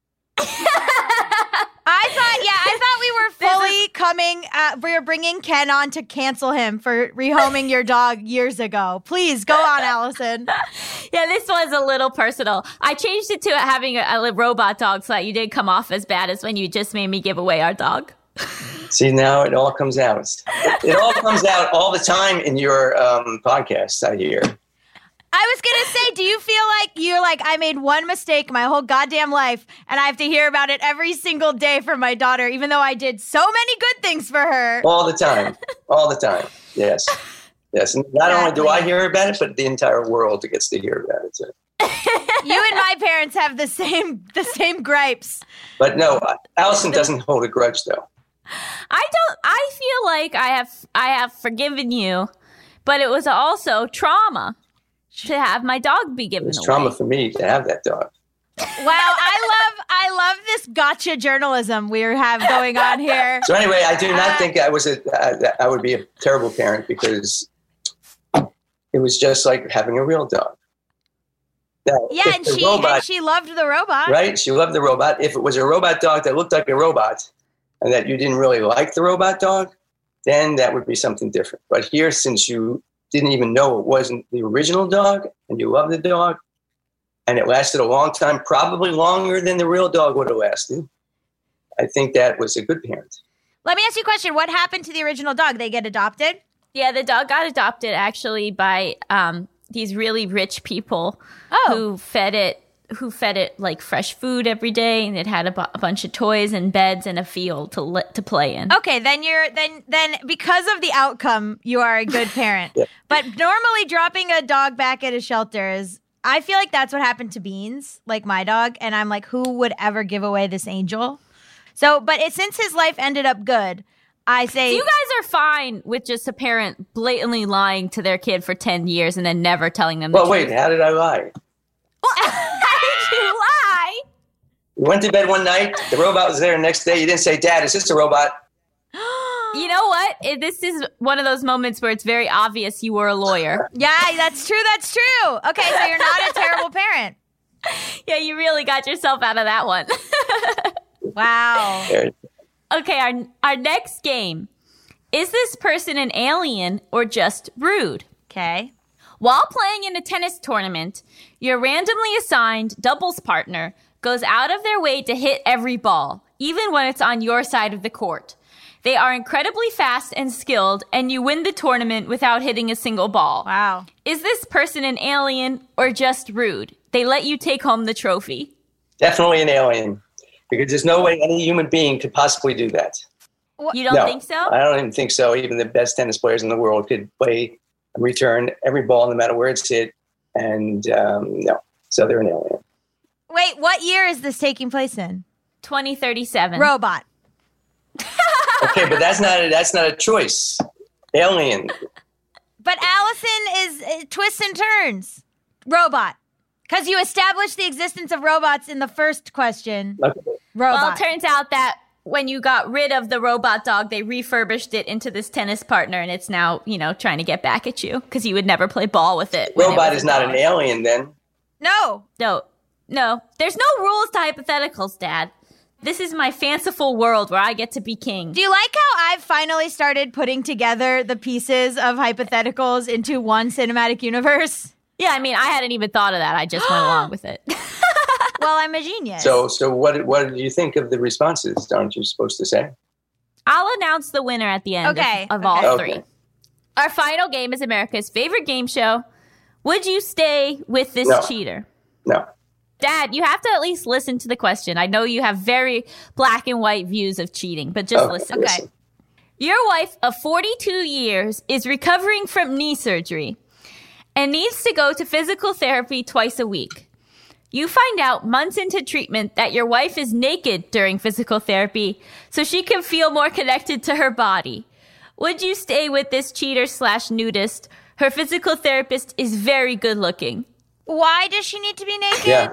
I thought, yeah, I thought we were fully coming, uh, we were bringing Ken on to cancel him for rehoming your dog years ago. Please, go on, Allison. Yeah, this was a little personal. I changed it to having a, a robot dog so that you did come off as bad as when you just made me give away our dog. See, now it all comes out. It all comes out all the time in your um, podcast, I hear. I was going to say, do you feel like you're like, I made one mistake my whole goddamn life, and I have to hear about it every single day from my daughter, even though I did so many good things for her? All the time. All the time. Yes. Yes. And not only do I hear about it, but the entire world gets to hear about it too. You and my parents have the same the same gripes. But no, Allison doesn't hold a grudge though. I don't. I feel like I have. I have forgiven you, but it was also trauma to have my dog be given It was away. trauma for me to have that dog. Wow, I love I love this gotcha journalism we have going on here. So anyway, I do not Uh, think I was a, uh, I would be a terrible parent because it was just like having a real dog. Now, Yeah, if and the she robot, and she loved the robot. right? She loved the robot. If it was a robot dog that looked like a robot and that you didn't really like the robot dog, then that would be something different. But here, since you didn't even know it wasn't the original dog and you loved the dog and it lasted a long time, probably longer than the real dog would have lasted, I think that was a good parent. Let me ask you a question. What happened to the original dog? They get adopted? Yeah, the dog got adopted actually by um, these really rich people Oh. who fed it, who fed it like fresh food every day, and it had a, bu- a bunch of toys and beds and a field to li- to play in. Okay, then you're then then because of the outcome, you are a good parent. Yeah. But normally dropping a dog back at a shelter is I feel like that's what happened to Beans, like my dog, and I'm like, who would ever give away this angel? So, but it, since his life ended up good, I say So you guys are fine with just a parent blatantly lying to their kid for ten years and then never telling them the Well, truth. wait, how did I lie? How did you lie? You went to bed one night, the robot was there the next day. You didn't say, Dad, is this a robot? You know what? It, this is one of those moments where it's very obvious you were a lawyer. yeah, that's true. That's true. Okay, so you're not a terrible parent. Yeah, you really got yourself out of that one. Wow. There. Okay, our our next game Is this person an alien or just rude? Okay. While playing in a tennis tournament, your randomly assigned doubles partner goes out of their way to hit every ball, even when it's on your side of the court. They are incredibly fast and skilled, and you win the tournament without hitting a single ball. Wow. Is this person an alien or just rude? They let you take home the trophy. Definitely an alien, because there's no way any human being could possibly do that. You don't no, think so? I don't even think so. Even the best tennis players in the world could play and return every ball no matter where it's hit. And um, no, so they're an alien. Wait, what year is this taking place in? twenty thirty-seven. Robot. Okay, but that's not a, that's not a choice. Alien. But Allison is uh, twists and turns. Robot. Because you established the existence of robots in the first question. Okay. Robot. Well, it turns out that when you got rid of the robot dog, they refurbished it into this tennis partner, and it's now, you know, trying to get back at you because you would never play ball with it. when it Robot was is a not dog. an alien then. no. No, no. There's no rules to hypotheticals, Dad. This is my fanciful world where I get to be king. Do you like how I've finally started putting together the pieces of hypotheticals into one cinematic universe? Yeah, I mean, I hadn't even thought of that. I just went along with it. Well, I'm a genius. So so what what did you think of the responses? Aren't you supposed to say? I'll announce the winner at the end Okay, of, of okay. all Okay. three. Our final game is America's favorite game show. Would you stay with this No. cheater? No. Dad, you have to at least listen to the question. I know you have very black and white views of cheating, but just Okay, listen. listen. Your wife of forty-two years is recovering from knee surgery and needs to go to physical therapy twice a week. You find out months into treatment that your wife is naked during physical therapy so she can feel more connected to her body. Would you stay with this cheater slash nudist? Her physical therapist is very good looking. Why does she need to be naked? Yeah.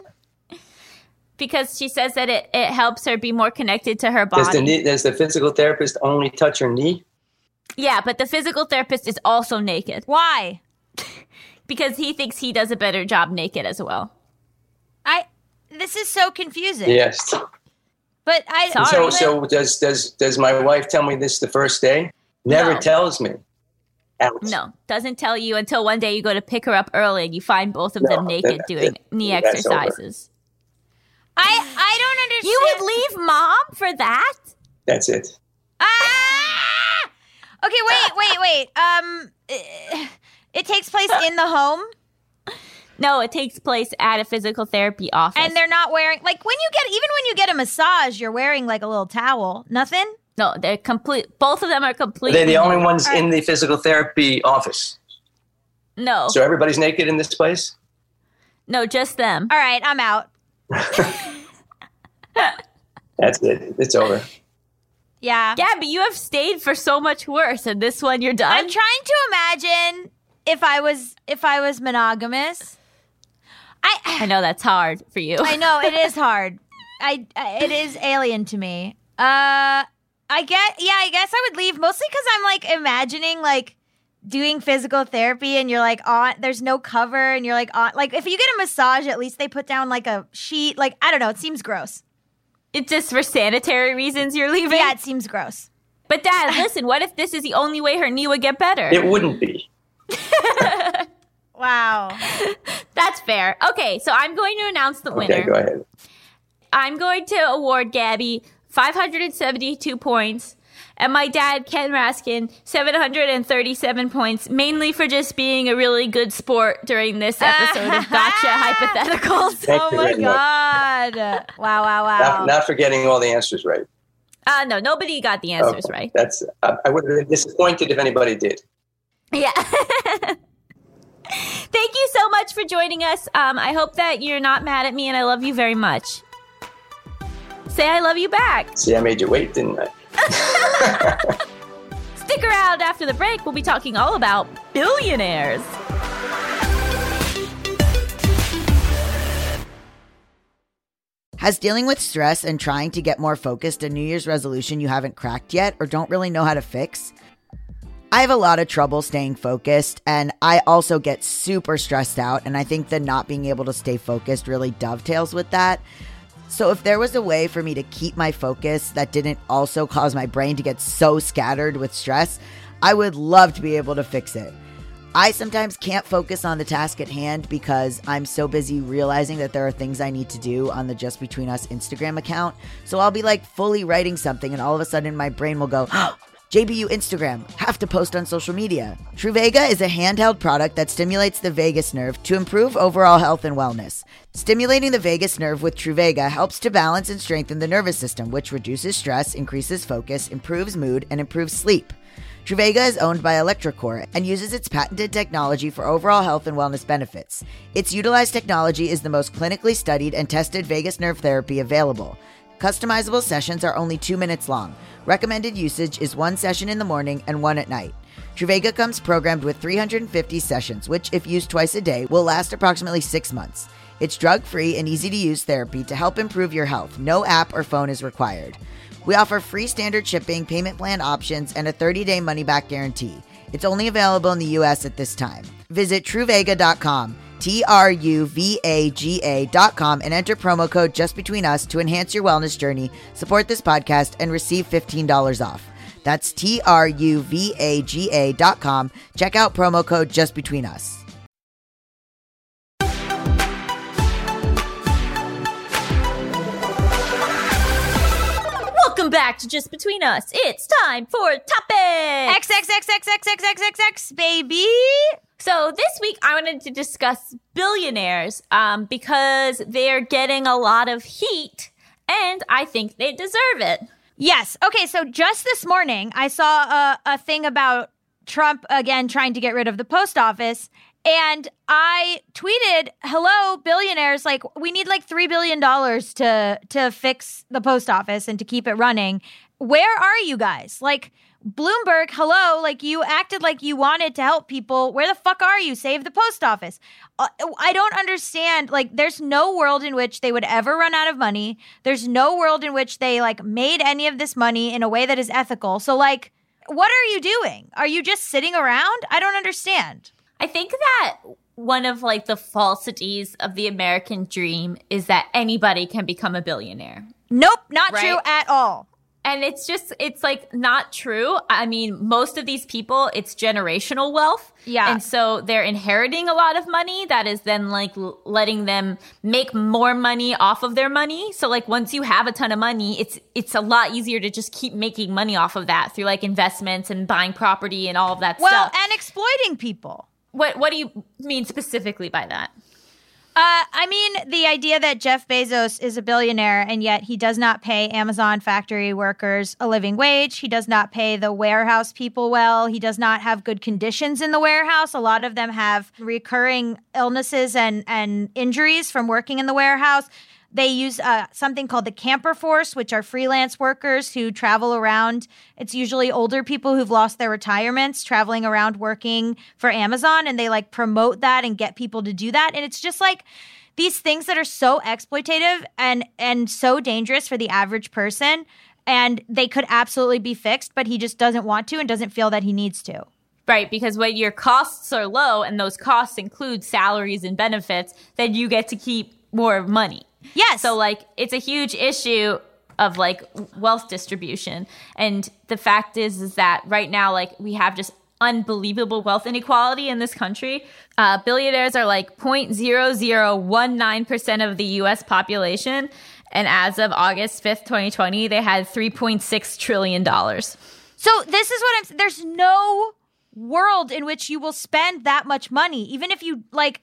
Because she says that it, it helps her be more connected to her Does the, body. knee, does the physical therapist only touch her knee? Yeah, but the physical therapist is also naked Why? because he thinks he does a better job naked as well. I. This is so confusing. Yes. But I. Sorry. So but- so does does does my wife tell me this the first day? Never No. tells me. Ouch. No, doesn't tell you until one day you go to pick her up early and you find both of No, them naked then- doing then knee that's over. exercises. I. I don't understand. You would leave mom for that? That's it. Ah! Okay, wait, wait, wait. Um, eh, it takes place in the home, No, it takes place at a physical therapy office. and they're not wearing like when you get even when you get a massage, you're wearing like a little towel. Nothing. no, they're complete. Both of them are completely. They're the only nude. ones in the physical therapy office. No, So everybody's naked in this place? no, just them. All right, I'm out. That's it. It's over. Yeah. Yeah, but you have stayed for so much worse, and this one you're done. I'm trying to imagine if I was if I was monogamous. I I know that's hard for you. I know it is hard. I, I it is alien to me. Uh, I get yeah. I guess I would leave mostly because I'm like imagining like doing physical therapy and you're like on. There's no cover and you're like on. Like if you get a massage, at least they put down like a sheet. Like I don't know. It seems gross. It's just for sanitary reasons you're leaving. Yeah, it seems gross. But Dad, listen. What if this is the only way her knee would get better? It wouldn't be. Wow. That's fair. Okay, so I'm going to announce the winner. Okay, go ahead. I'm going to award Gabby five hundred seventy-two points and my dad, Ken Raskin, seven hundred thirty-seven points, mainly for just being a really good sport during this episode of Gotcha Hypotheticals. Thank Oh you my very much. god. Wow, wow, wow. Not, not for getting all the answers right. Uh, no, nobody got the answers Okay. right. That's. I, I would have been disappointed if anybody did. Yeah. Thank you so much for joining us. Um, I hope that you're not mad at me and I love you very much. Say I love you back. See, I made you wait, didn't I? Stick around after the break. We'll be talking all about billionaires. Has dealing with stress and trying to get more focused a New Year's resolution you haven't cracked yet or don't really know how to fix? I have a lot of trouble staying focused, and I also get super stressed out, and I think that not being able to stay focused really dovetails with that. So if there was a way for me to keep my focus that didn't also cause my brain to get so scattered with stress, I would love to be able to fix it. I sometimes can't focus on the task at hand because I'm so busy realizing that there are things I need to do on the Just Between Us Instagram account. So I'll be like fully writing something and all of a sudden my brain will go, oh, J B U Instagram, have to post on social media. Truvaga is a handheld product that stimulates the vagus nerve to improve overall health and wellness. Stimulating the vagus nerve with Truvaga helps to balance and strengthen the nervous system, which reduces stress, increases focus, improves mood, and improves sleep. Truvaga is owned by electroCore and uses its patented technology for overall health and wellness benefits. Its utilized technology is the most clinically studied and tested vagus nerve therapy available. Customizable sessions are only two minutes long. Recommended usage is one session in the morning and one at night. Truvaga comes programmed with three hundred fifty sessions, which, if used twice a day, will last approximately six months. It's drug-free and easy-to-use therapy to help improve your health. No app or phone is required. We offer free standard shipping, payment plan options, and a thirty-day money-back guarantee. It's only available in the U S at this time. Visit Truvaga dot com, T R U V A G A dot com, and enter promo code JustBetweenUs to enhance your wellness journey, support this podcast, and receive fifteen dollars off. That's T R U V A G A dot com. Check out promo code JustBetweenUs. Welcome back to Just Between Us. It's time for topics. X X X X X X X X X baby. So this week I wanted to discuss billionaires um, because they're getting a lot of heat, and I think they deserve it. Yes. Okay. So just this morning, I saw a, a thing about Trump again trying to get rid of the post office. And I tweeted, hello, billionaires, like, we need like three billion dollars to to fix the post office and to keep it running. Where are you guys? Like, Bloomberg, hello, like, you acted like you wanted to help people. Where the fuck are you? Save the post office. Uh, I don't understand. Like, there's no world in which they would ever run out of money. There's no world in which they, like, made any of this money in a way that is ethical. So, like, what are you doing? Are you just sitting around? I don't understand. I think that one of like the falsities of the American dream is that anybody can become a billionaire. Nope, not right? true at all. And it's just, it's like not true. I mean, most of these people, it's generational wealth. Yeah. And so they're inheriting a lot of money that is then like l- letting them make more money off of their money. So like once you have a ton of money, it's it's a lot easier to just keep making money off of that through like investments and buying property and all of that well, stuff. Well, and exploiting people. What what do you mean specifically by that? Uh, I mean, the idea that Jeff Bezos is a billionaire and yet he does not pay Amazon factory workers a living wage. He does not pay the warehouse people well. He does not have good conditions in the warehouse. A lot of them have recurring illnesses and, and injuries from working in the warehouse. They use uh, something called the Camper Force, which are freelance workers who travel around. It's usually older people who've lost their retirements traveling around working for Amazon, and they like promote that and get people to do that. And it's just like these things that are so exploitative and and so dangerous for the average person, and they could absolutely be fixed, but he just doesn't want to and doesn't feel that he needs to. Right, because when your costs are low and those costs include salaries and benefits, then you get to keep more money. Yes. So, like, it's a huge issue of, like, wealth distribution. And the fact is, is that right now, like, we have just unbelievable wealth inequality in this country. Uh, billionaires are, like, zero point zero zero one nine percent of the U S population. And as of August fifth, twenty twenty, they had three point six trillion dollars. So this is what I'm... There's no world in which you will spend that much money, even if you, like...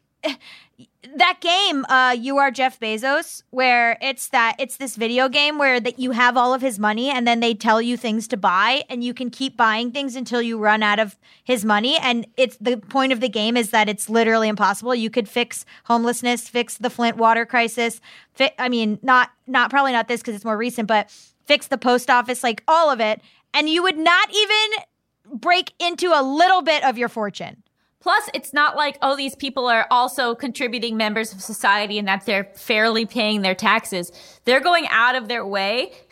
That game, uh, You Are Jeff Bezos, where it's that it's this video game where that you have all of his money and then they tell you things to buy and you can keep buying things until you run out of his money. And it's the point of the game is that it's literally impossible. You could fix homelessness, fix the Flint water crisis. Fi- I mean, not not probably not this because it's more recent, but fix the post office, like all of it. And you would not even break into a little bit of your fortune. Plus, it's not like, oh, these people are also contributing members of society and that they're fairly paying their taxes. They're going out of their way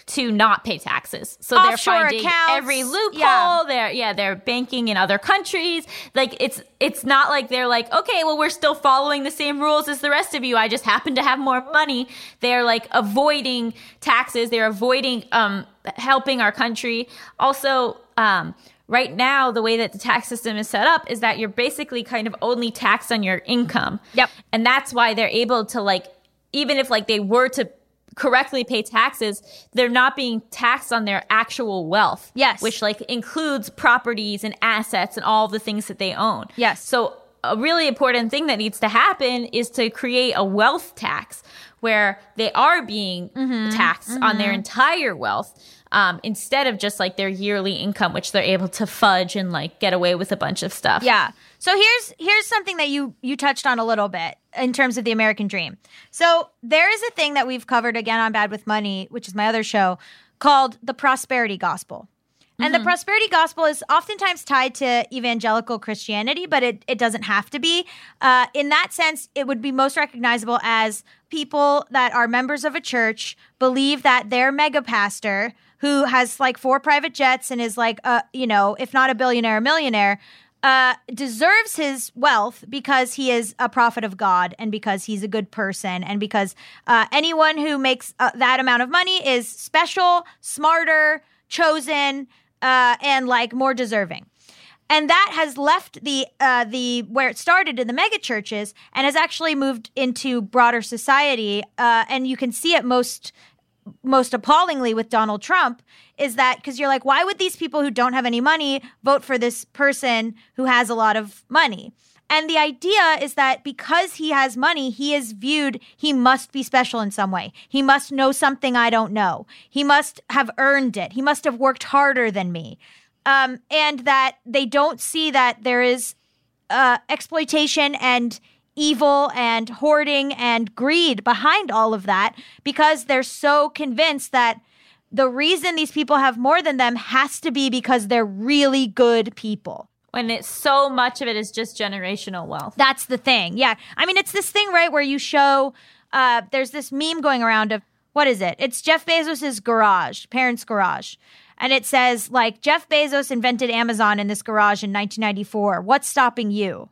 to not pay taxes. So Offshore they're finding accounts. every loophole. Yeah. They're yeah, they're banking in other countries. Like it's it's not like they're like, okay, well, we're still following the same rules as the rest of you. I just happen to have more money. They're like avoiding taxes. They're avoiding um helping our country. Also, um right now, the way that the tax system is set up is that you're basically kind of only taxed on your income. Yep. And that's why they're able to like, even if like they were to correctly pay taxes, they're not being taxed on their actual wealth. Yes. Which like includes properties and assets and all the things that they own. Yes. So a really important thing that needs to happen is to create a wealth tax where they are being Mm-hmm. taxed on their entire wealth. Um, instead of just like their yearly income, which they're able to fudge and like get away with a bunch of stuff. Yeah. So here's here's something that you you touched on a little bit in terms of the American dream. So there is a thing that we've covered again on Bad with Money, which is my other show, called the prosperity gospel. And the prosperity gospel is oftentimes tied to evangelical Christianity, but it, it doesn't have to be. Uh, in that sense, it would be most recognizable as people that are members of a church believe that their mega pastor, who has like four private jets and is like, uh, you know, if not a billionaire, a millionaire, uh, deserves his wealth because he is a prophet of God and because he's a good person and because uh, anyone who makes uh, that amount of money is special, smarter, chosen, uh, and like more deserving. And that has left the uh, the where it started in the mega churches and has actually moved into broader society. Uh, and you can see it most most appallingly with Donald Trump is that because you're like, why would these people who don't have any money vote for this person who has a lot of money? And the idea is that because he has money, he is viewed, he must be special in some way. He must know something I don't know. He must have earned it. He must have worked harder than me. Um, and that they don't see that there is uh, exploitation and evil and hoarding and greed behind all of that because they're so convinced that the reason these people have more than them has to be because they're really good people. When it's so much of it is just generational wealth. That's the thing. Yeah. I mean, it's this thing, right, where you show, uh, there's this meme going around of, what is it? It's Jeff Bezos' garage, parents' garage. And it says, like, Jeff Bezos invented Amazon in this garage in nineteen ninety-four. What's stopping you?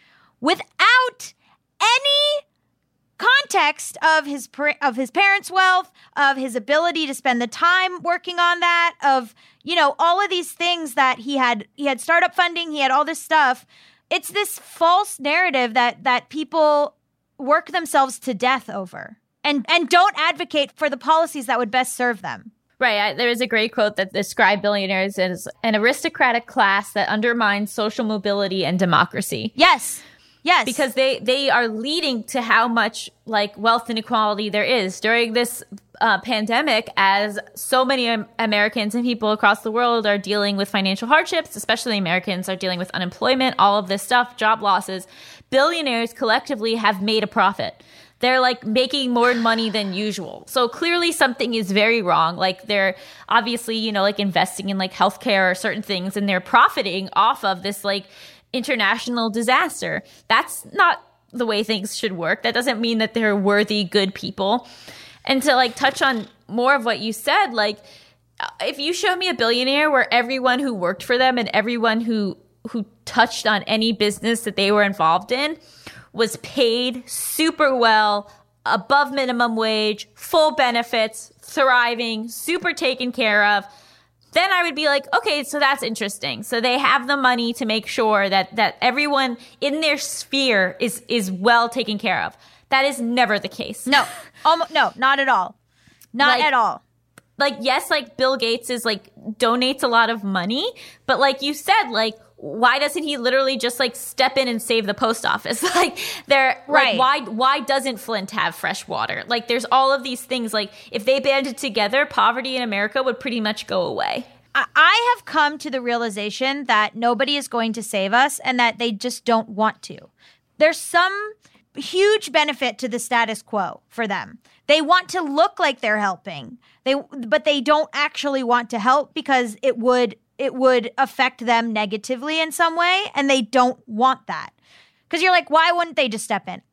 Without any context of his of his parents' wealth, of his ability to spend the time working on that, of, you know, all of these things that he had he had startup funding, he had all this stuff. It's this false narrative that that people work themselves to death over and and don't advocate for the policies that would best serve them. Right. I, there is a great quote that describes billionaires as an aristocratic class that undermines social mobility and democracy. Yes. Yes. Because they, they are leading to how much like wealth inequality there is during this uh, pandemic, as so many um, Americans and people across the world are dealing with financial hardships, especially Americans are dealing with unemployment, all of this stuff, job losses. Billionaires collectively have made a profit. They're like making more money than usual. So clearly something is very wrong. Like they're obviously, you know, like investing in like healthcare or certain things, and they're profiting off of this like international disaster. That's not the way things should work. That doesn't mean that they're worthy, good people. And to like touch on more of what you said, like if you show me a billionaire where everyone who worked for them and everyone who who touched on any business that they were involved in was paid super well, above minimum wage, full benefits, thriving, super taken care of, then I would be like, okay, so that's interesting. So they have the money to make sure that that everyone in their sphere is is well taken care of. That is never the case. No. Um, no, not at all. Not Like- at all. Like, yes, like Bill Gates is like donates a lot of money, but like you said, like, why doesn't he literally just like step in and save the post office? Like they're Right. like, why why doesn't Flint have fresh water? Like there's all of these things. Like if they banded together, poverty in America would pretty much go away. I- I have come to the realization that nobody is going to save us and that they just don't want to. There's some huge benefit to the status quo for them. They want to look like they're helping. They but they don't actually want to help because it would it would affect them negatively in some way, and they don't want that. Because you're like, why wouldn't they just step in?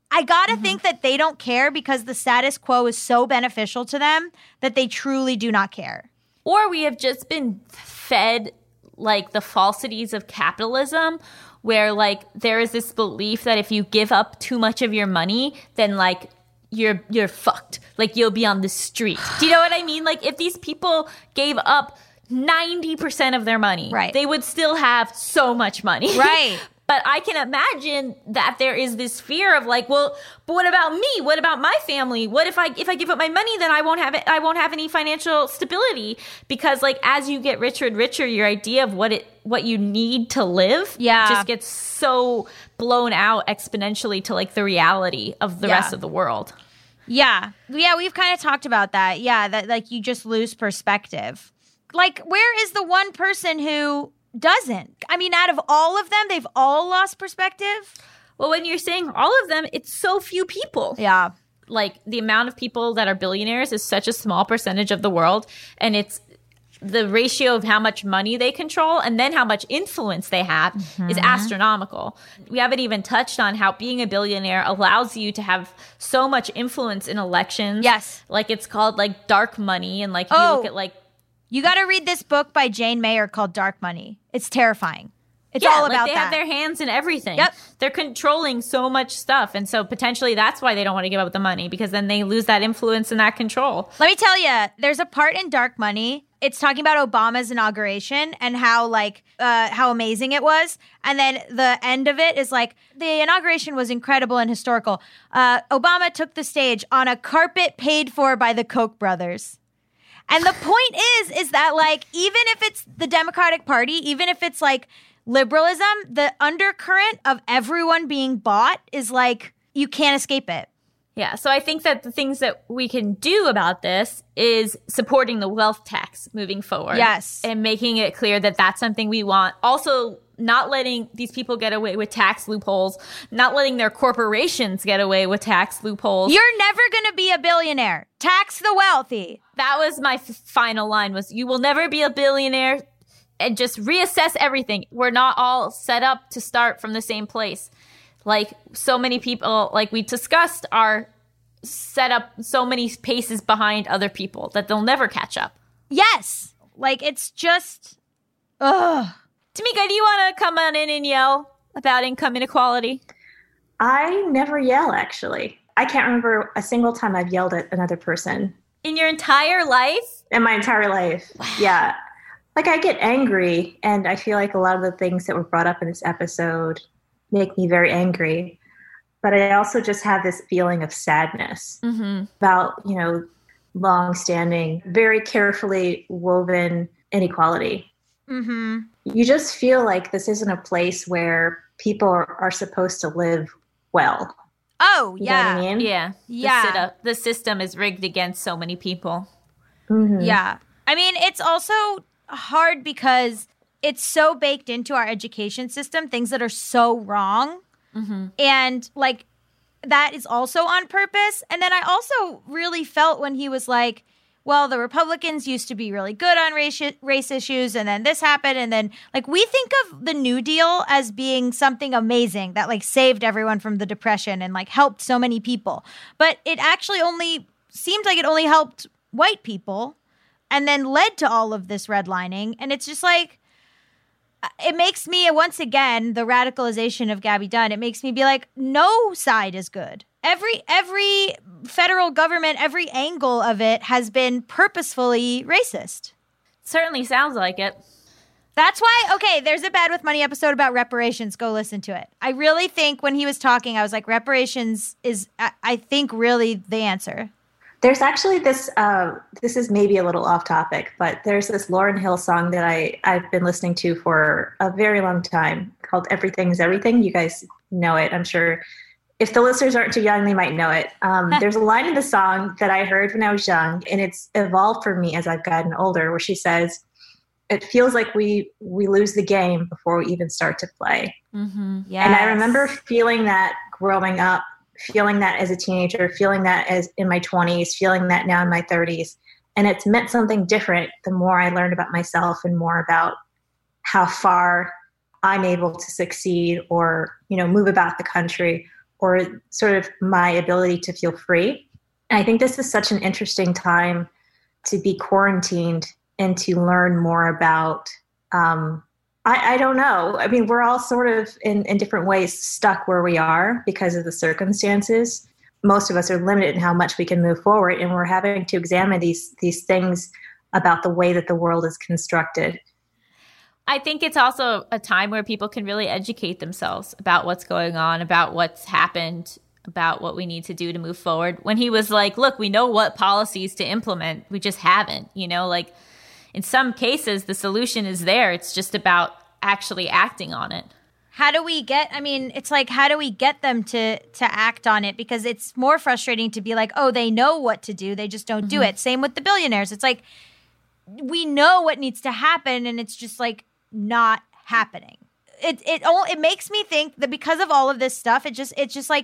I gotta mm-hmm. think that they don't care because the status quo is so beneficial to them that they truly do not care. Or we have just been fed like the falsities of capitalism, where like there is this belief that if you give up too much of your money, then like you're you're fucked. Like you'll be on the street. Do you know what I mean? Like if these people gave up ninety percent of their money, right, they would still have so much money. Right. But I can imagine that there is this fear of like, well, but what about me? What about my family? What if I if I give up my money, then I won't have it. I won't have any financial stability, because like as you get richer and richer, your idea of what it what you need to live, yeah, just gets so blown out exponentially to like the reality of the yeah. rest of the world. Yeah, yeah, we've kind of talked about that. Yeah, that like you just lose perspective. Like, where is the one person who doesn't? I mean, out of all of them, they've all lost perspective. Well, when you're saying all of them, it's so few people. Yeah. Like the amount of people that are billionaires is such a small percentage of the world. And it's the ratio of how much money they control and then how much influence they have mm-hmm. is astronomical. We haven't even touched on how being a billionaire allows you to have so much influence in elections. Yes. Like it's called like dark money. And like if oh. you look at like, you got to read this book by Jane Mayer called Dark Money. It's terrifying. It's yeah, all like about they that. have their hands in everything. Yep. They're controlling so much stuff. And so potentially that's why they don't want to give up the money, because then they lose that influence and that control. Let me tell you, there's a part in Dark Money. It's talking about Obama's inauguration and how like uh, how amazing it was. And then the end of it is like, the inauguration was incredible and historical. Uh, Obama took the stage on a carpet paid for by the Koch brothers. And the point is, is that like, even if it's the Democratic Party, even if it's like liberalism, the undercurrent of everyone being bought is like, you can't escape it. Yeah. So I think that the things that we can do about this is supporting the wealth tax moving forward. Yes. And making it clear that that's something we want. Also, not letting these people get away with tax loopholes, not letting their corporations get away with tax loopholes. You're never going to be a billionaire. Tax the wealthy. That was my f- final line was, you will never be a billionaire, and just reassess everything. We're not all set up to start from the same place. Like so many people, like we discussed, are set up so many paces behind other people that they'll never catch up. Yes. Like it's just, ugh. Tamika, do you want to come on in and yell about income inequality? I never yell, actually. I can't remember a single time I've yelled at another person. In your entire life? In my entire life, wow. Yeah. Like I get angry, and I feel like a lot of the things that were brought up in this episode make me very angry. But I also just have this feeling of sadness mm-hmm. about, you know, long-standing, very carefully woven inequality. Mm-hmm. You just feel like this isn't a place where people are, are supposed to live well. Oh, you yeah. know what I mean? Yeah. Yeah. The, sit-up, the system is rigged against so many people. Mm-hmm. Yeah. I mean, it's also hard because it's so baked into our education system, things that are so wrong. Mm-hmm. And like, that is also on purpose. And then I also really felt when he was like, well, the Republicans used to be really good on race, race issues, and then this happened. And then, like, we think of the New Deal as being something amazing that, like, saved everyone from the Depression and, like, helped so many people. But it actually only seemed like it only helped white people and then led to all of this redlining. And it's just like, it makes me, once again, the radicalization of Gabby Dunn, it makes me be like, no side is good. Every every federal government, every angle of it has been purposefully racist. Certainly sounds like it. That's why, okay, there's a Bad with Money episode about reparations. Go listen to it. I really think when he was talking, I was like, reparations is, I, I think, really the answer. There's actually this, uh, this is maybe a little off topic, but there's this Lauryn Hill song that I, I've been listening to for a very long time called Everything's Everything. You guys know it, I'm sure. If the listeners aren't too young, they might know it. Um, there's a line in the song that I heard when I was young, and it's evolved for me as I've gotten older, where she says, it feels like we we lose the game before we even start to play. Mm-hmm. Yes. And I remember feeling that growing up, feeling that as a teenager, feeling that as in my twenties, feeling that now in my thirties. And it's meant something different the more I learned about myself and more about how far I'm able to succeed or, you know, move about the country or sort of my ability to feel free. And I think this is such an interesting time to be quarantined and to learn more about, um, I, I don't know. I mean, we're all sort of in, in different ways stuck where we are because of the circumstances. Most of us are limited in how much we can move forward, and we're having to examine these these things about the way that the world is constructed. I think it's also a time where people can really educate themselves about what's going on, about what's happened, about what we need to do to move forward. When he was like, look, we know what policies to implement. We just haven't, you know, like in some cases, the solution is there. It's just about actually acting on it. How do we get, I mean, it's like, how do we get them to to act on it? Because it's more frustrating to be like, oh, they know what to do. They just don't mm-hmm. do it. Same with the billionaires. It's like, we know what needs to happen, and it's just like not happening. It it it makes me think that because of all of this stuff, it just it's just like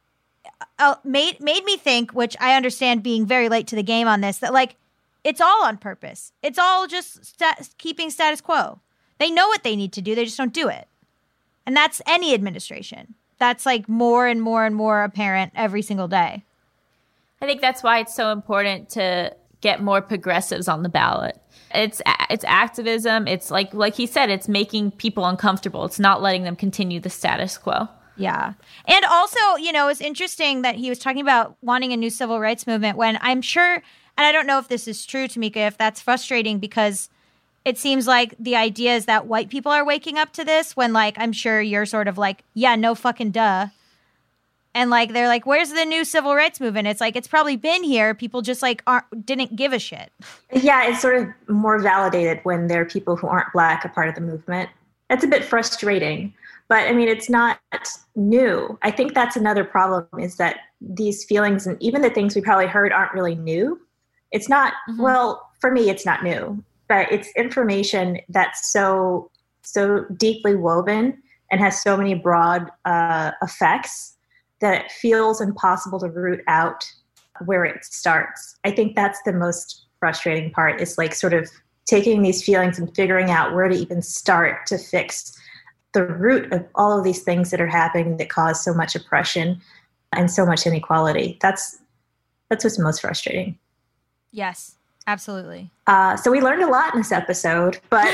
uh, made made me think, which I understand being very late to the game on this, that like it's all on purpose. It's all just sta- keeping status quo. They know what they need to do, they just don't do it. And that's any administration. That's like more and more and more apparent every single day. I think that's why it's so important to get more progressives on the ballot. It's it's activism. It's like like he said, it's making people uncomfortable. It's not letting them continue the status quo. Yeah. And also, you know, it's interesting that he was talking about wanting a new civil rights movement when I'm sure, and I don't know if this is true, Tamika, if that's frustrating, because it seems like the idea is that white people are waking up to this when, like, I'm sure you're sort of like, yeah, no fucking duh. And, like, they're like, where's the new civil rights movement? It's like, it's probably been here. People just, like, aren't, didn't give a shit. Yeah, it's sort of more validated when there are people who aren't Black a part of the movement. That's a bit frustrating. But, I mean, it's not new. I think that's another problem, is that these feelings and even the things we probably heard aren't really new. It's not, mm-hmm. well, for me, it's not new. But it's information that's so, so deeply woven and has so many broad uh, effects that it feels impossible to root out where it starts. I think that's the most frustrating part, is like sort of taking these feelings and figuring out where to even start to fix the root of all of these things that are happening that cause so much oppression and so much inequality. That's that's what's most frustrating. Yes, absolutely. Uh, so we learned a lot in this episode, but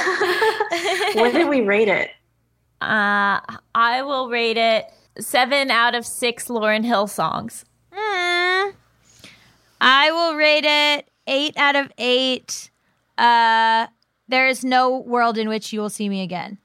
uh, what did we rate it? Uh, I will rate it seven out of six Lauryn Hill songs. Mm. I will rate it eight out of eight. Uh, there is no world in which you will see me again.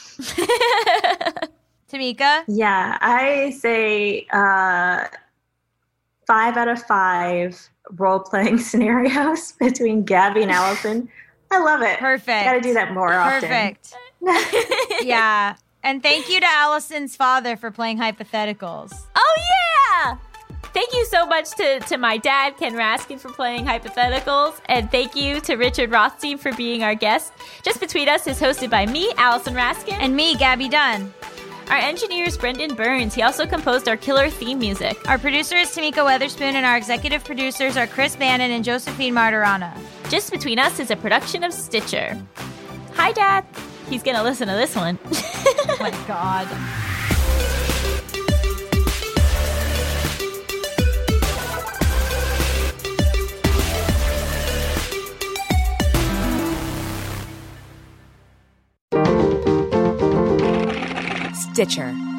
Tamika? Yeah, I say uh, five out of five role-playing scenarios between Gabby and Allison. I love it. Perfect. Got to do that more Perfect. often. Perfect. Yeah. And thank you to Allison's father for playing hypotheticals. Oh, yeah! Thank you so much to, to my dad, Ken Raskin, for playing hypotheticals. And thank you to Richard Rothstein for being our guest. Just Between Us is hosted by me, Allison Raskin. And me, Gabby Dunn. Our engineer is Brendan Burns. He also composed our killer theme music. Our producer is Tamika Weatherspoon, and our executive producers are Chris Bannon and Josephine Martirana. Just Between Us is a production of Stitcher. Hi, Dad. He's going to listen to this one. Oh, my God. Stitcher.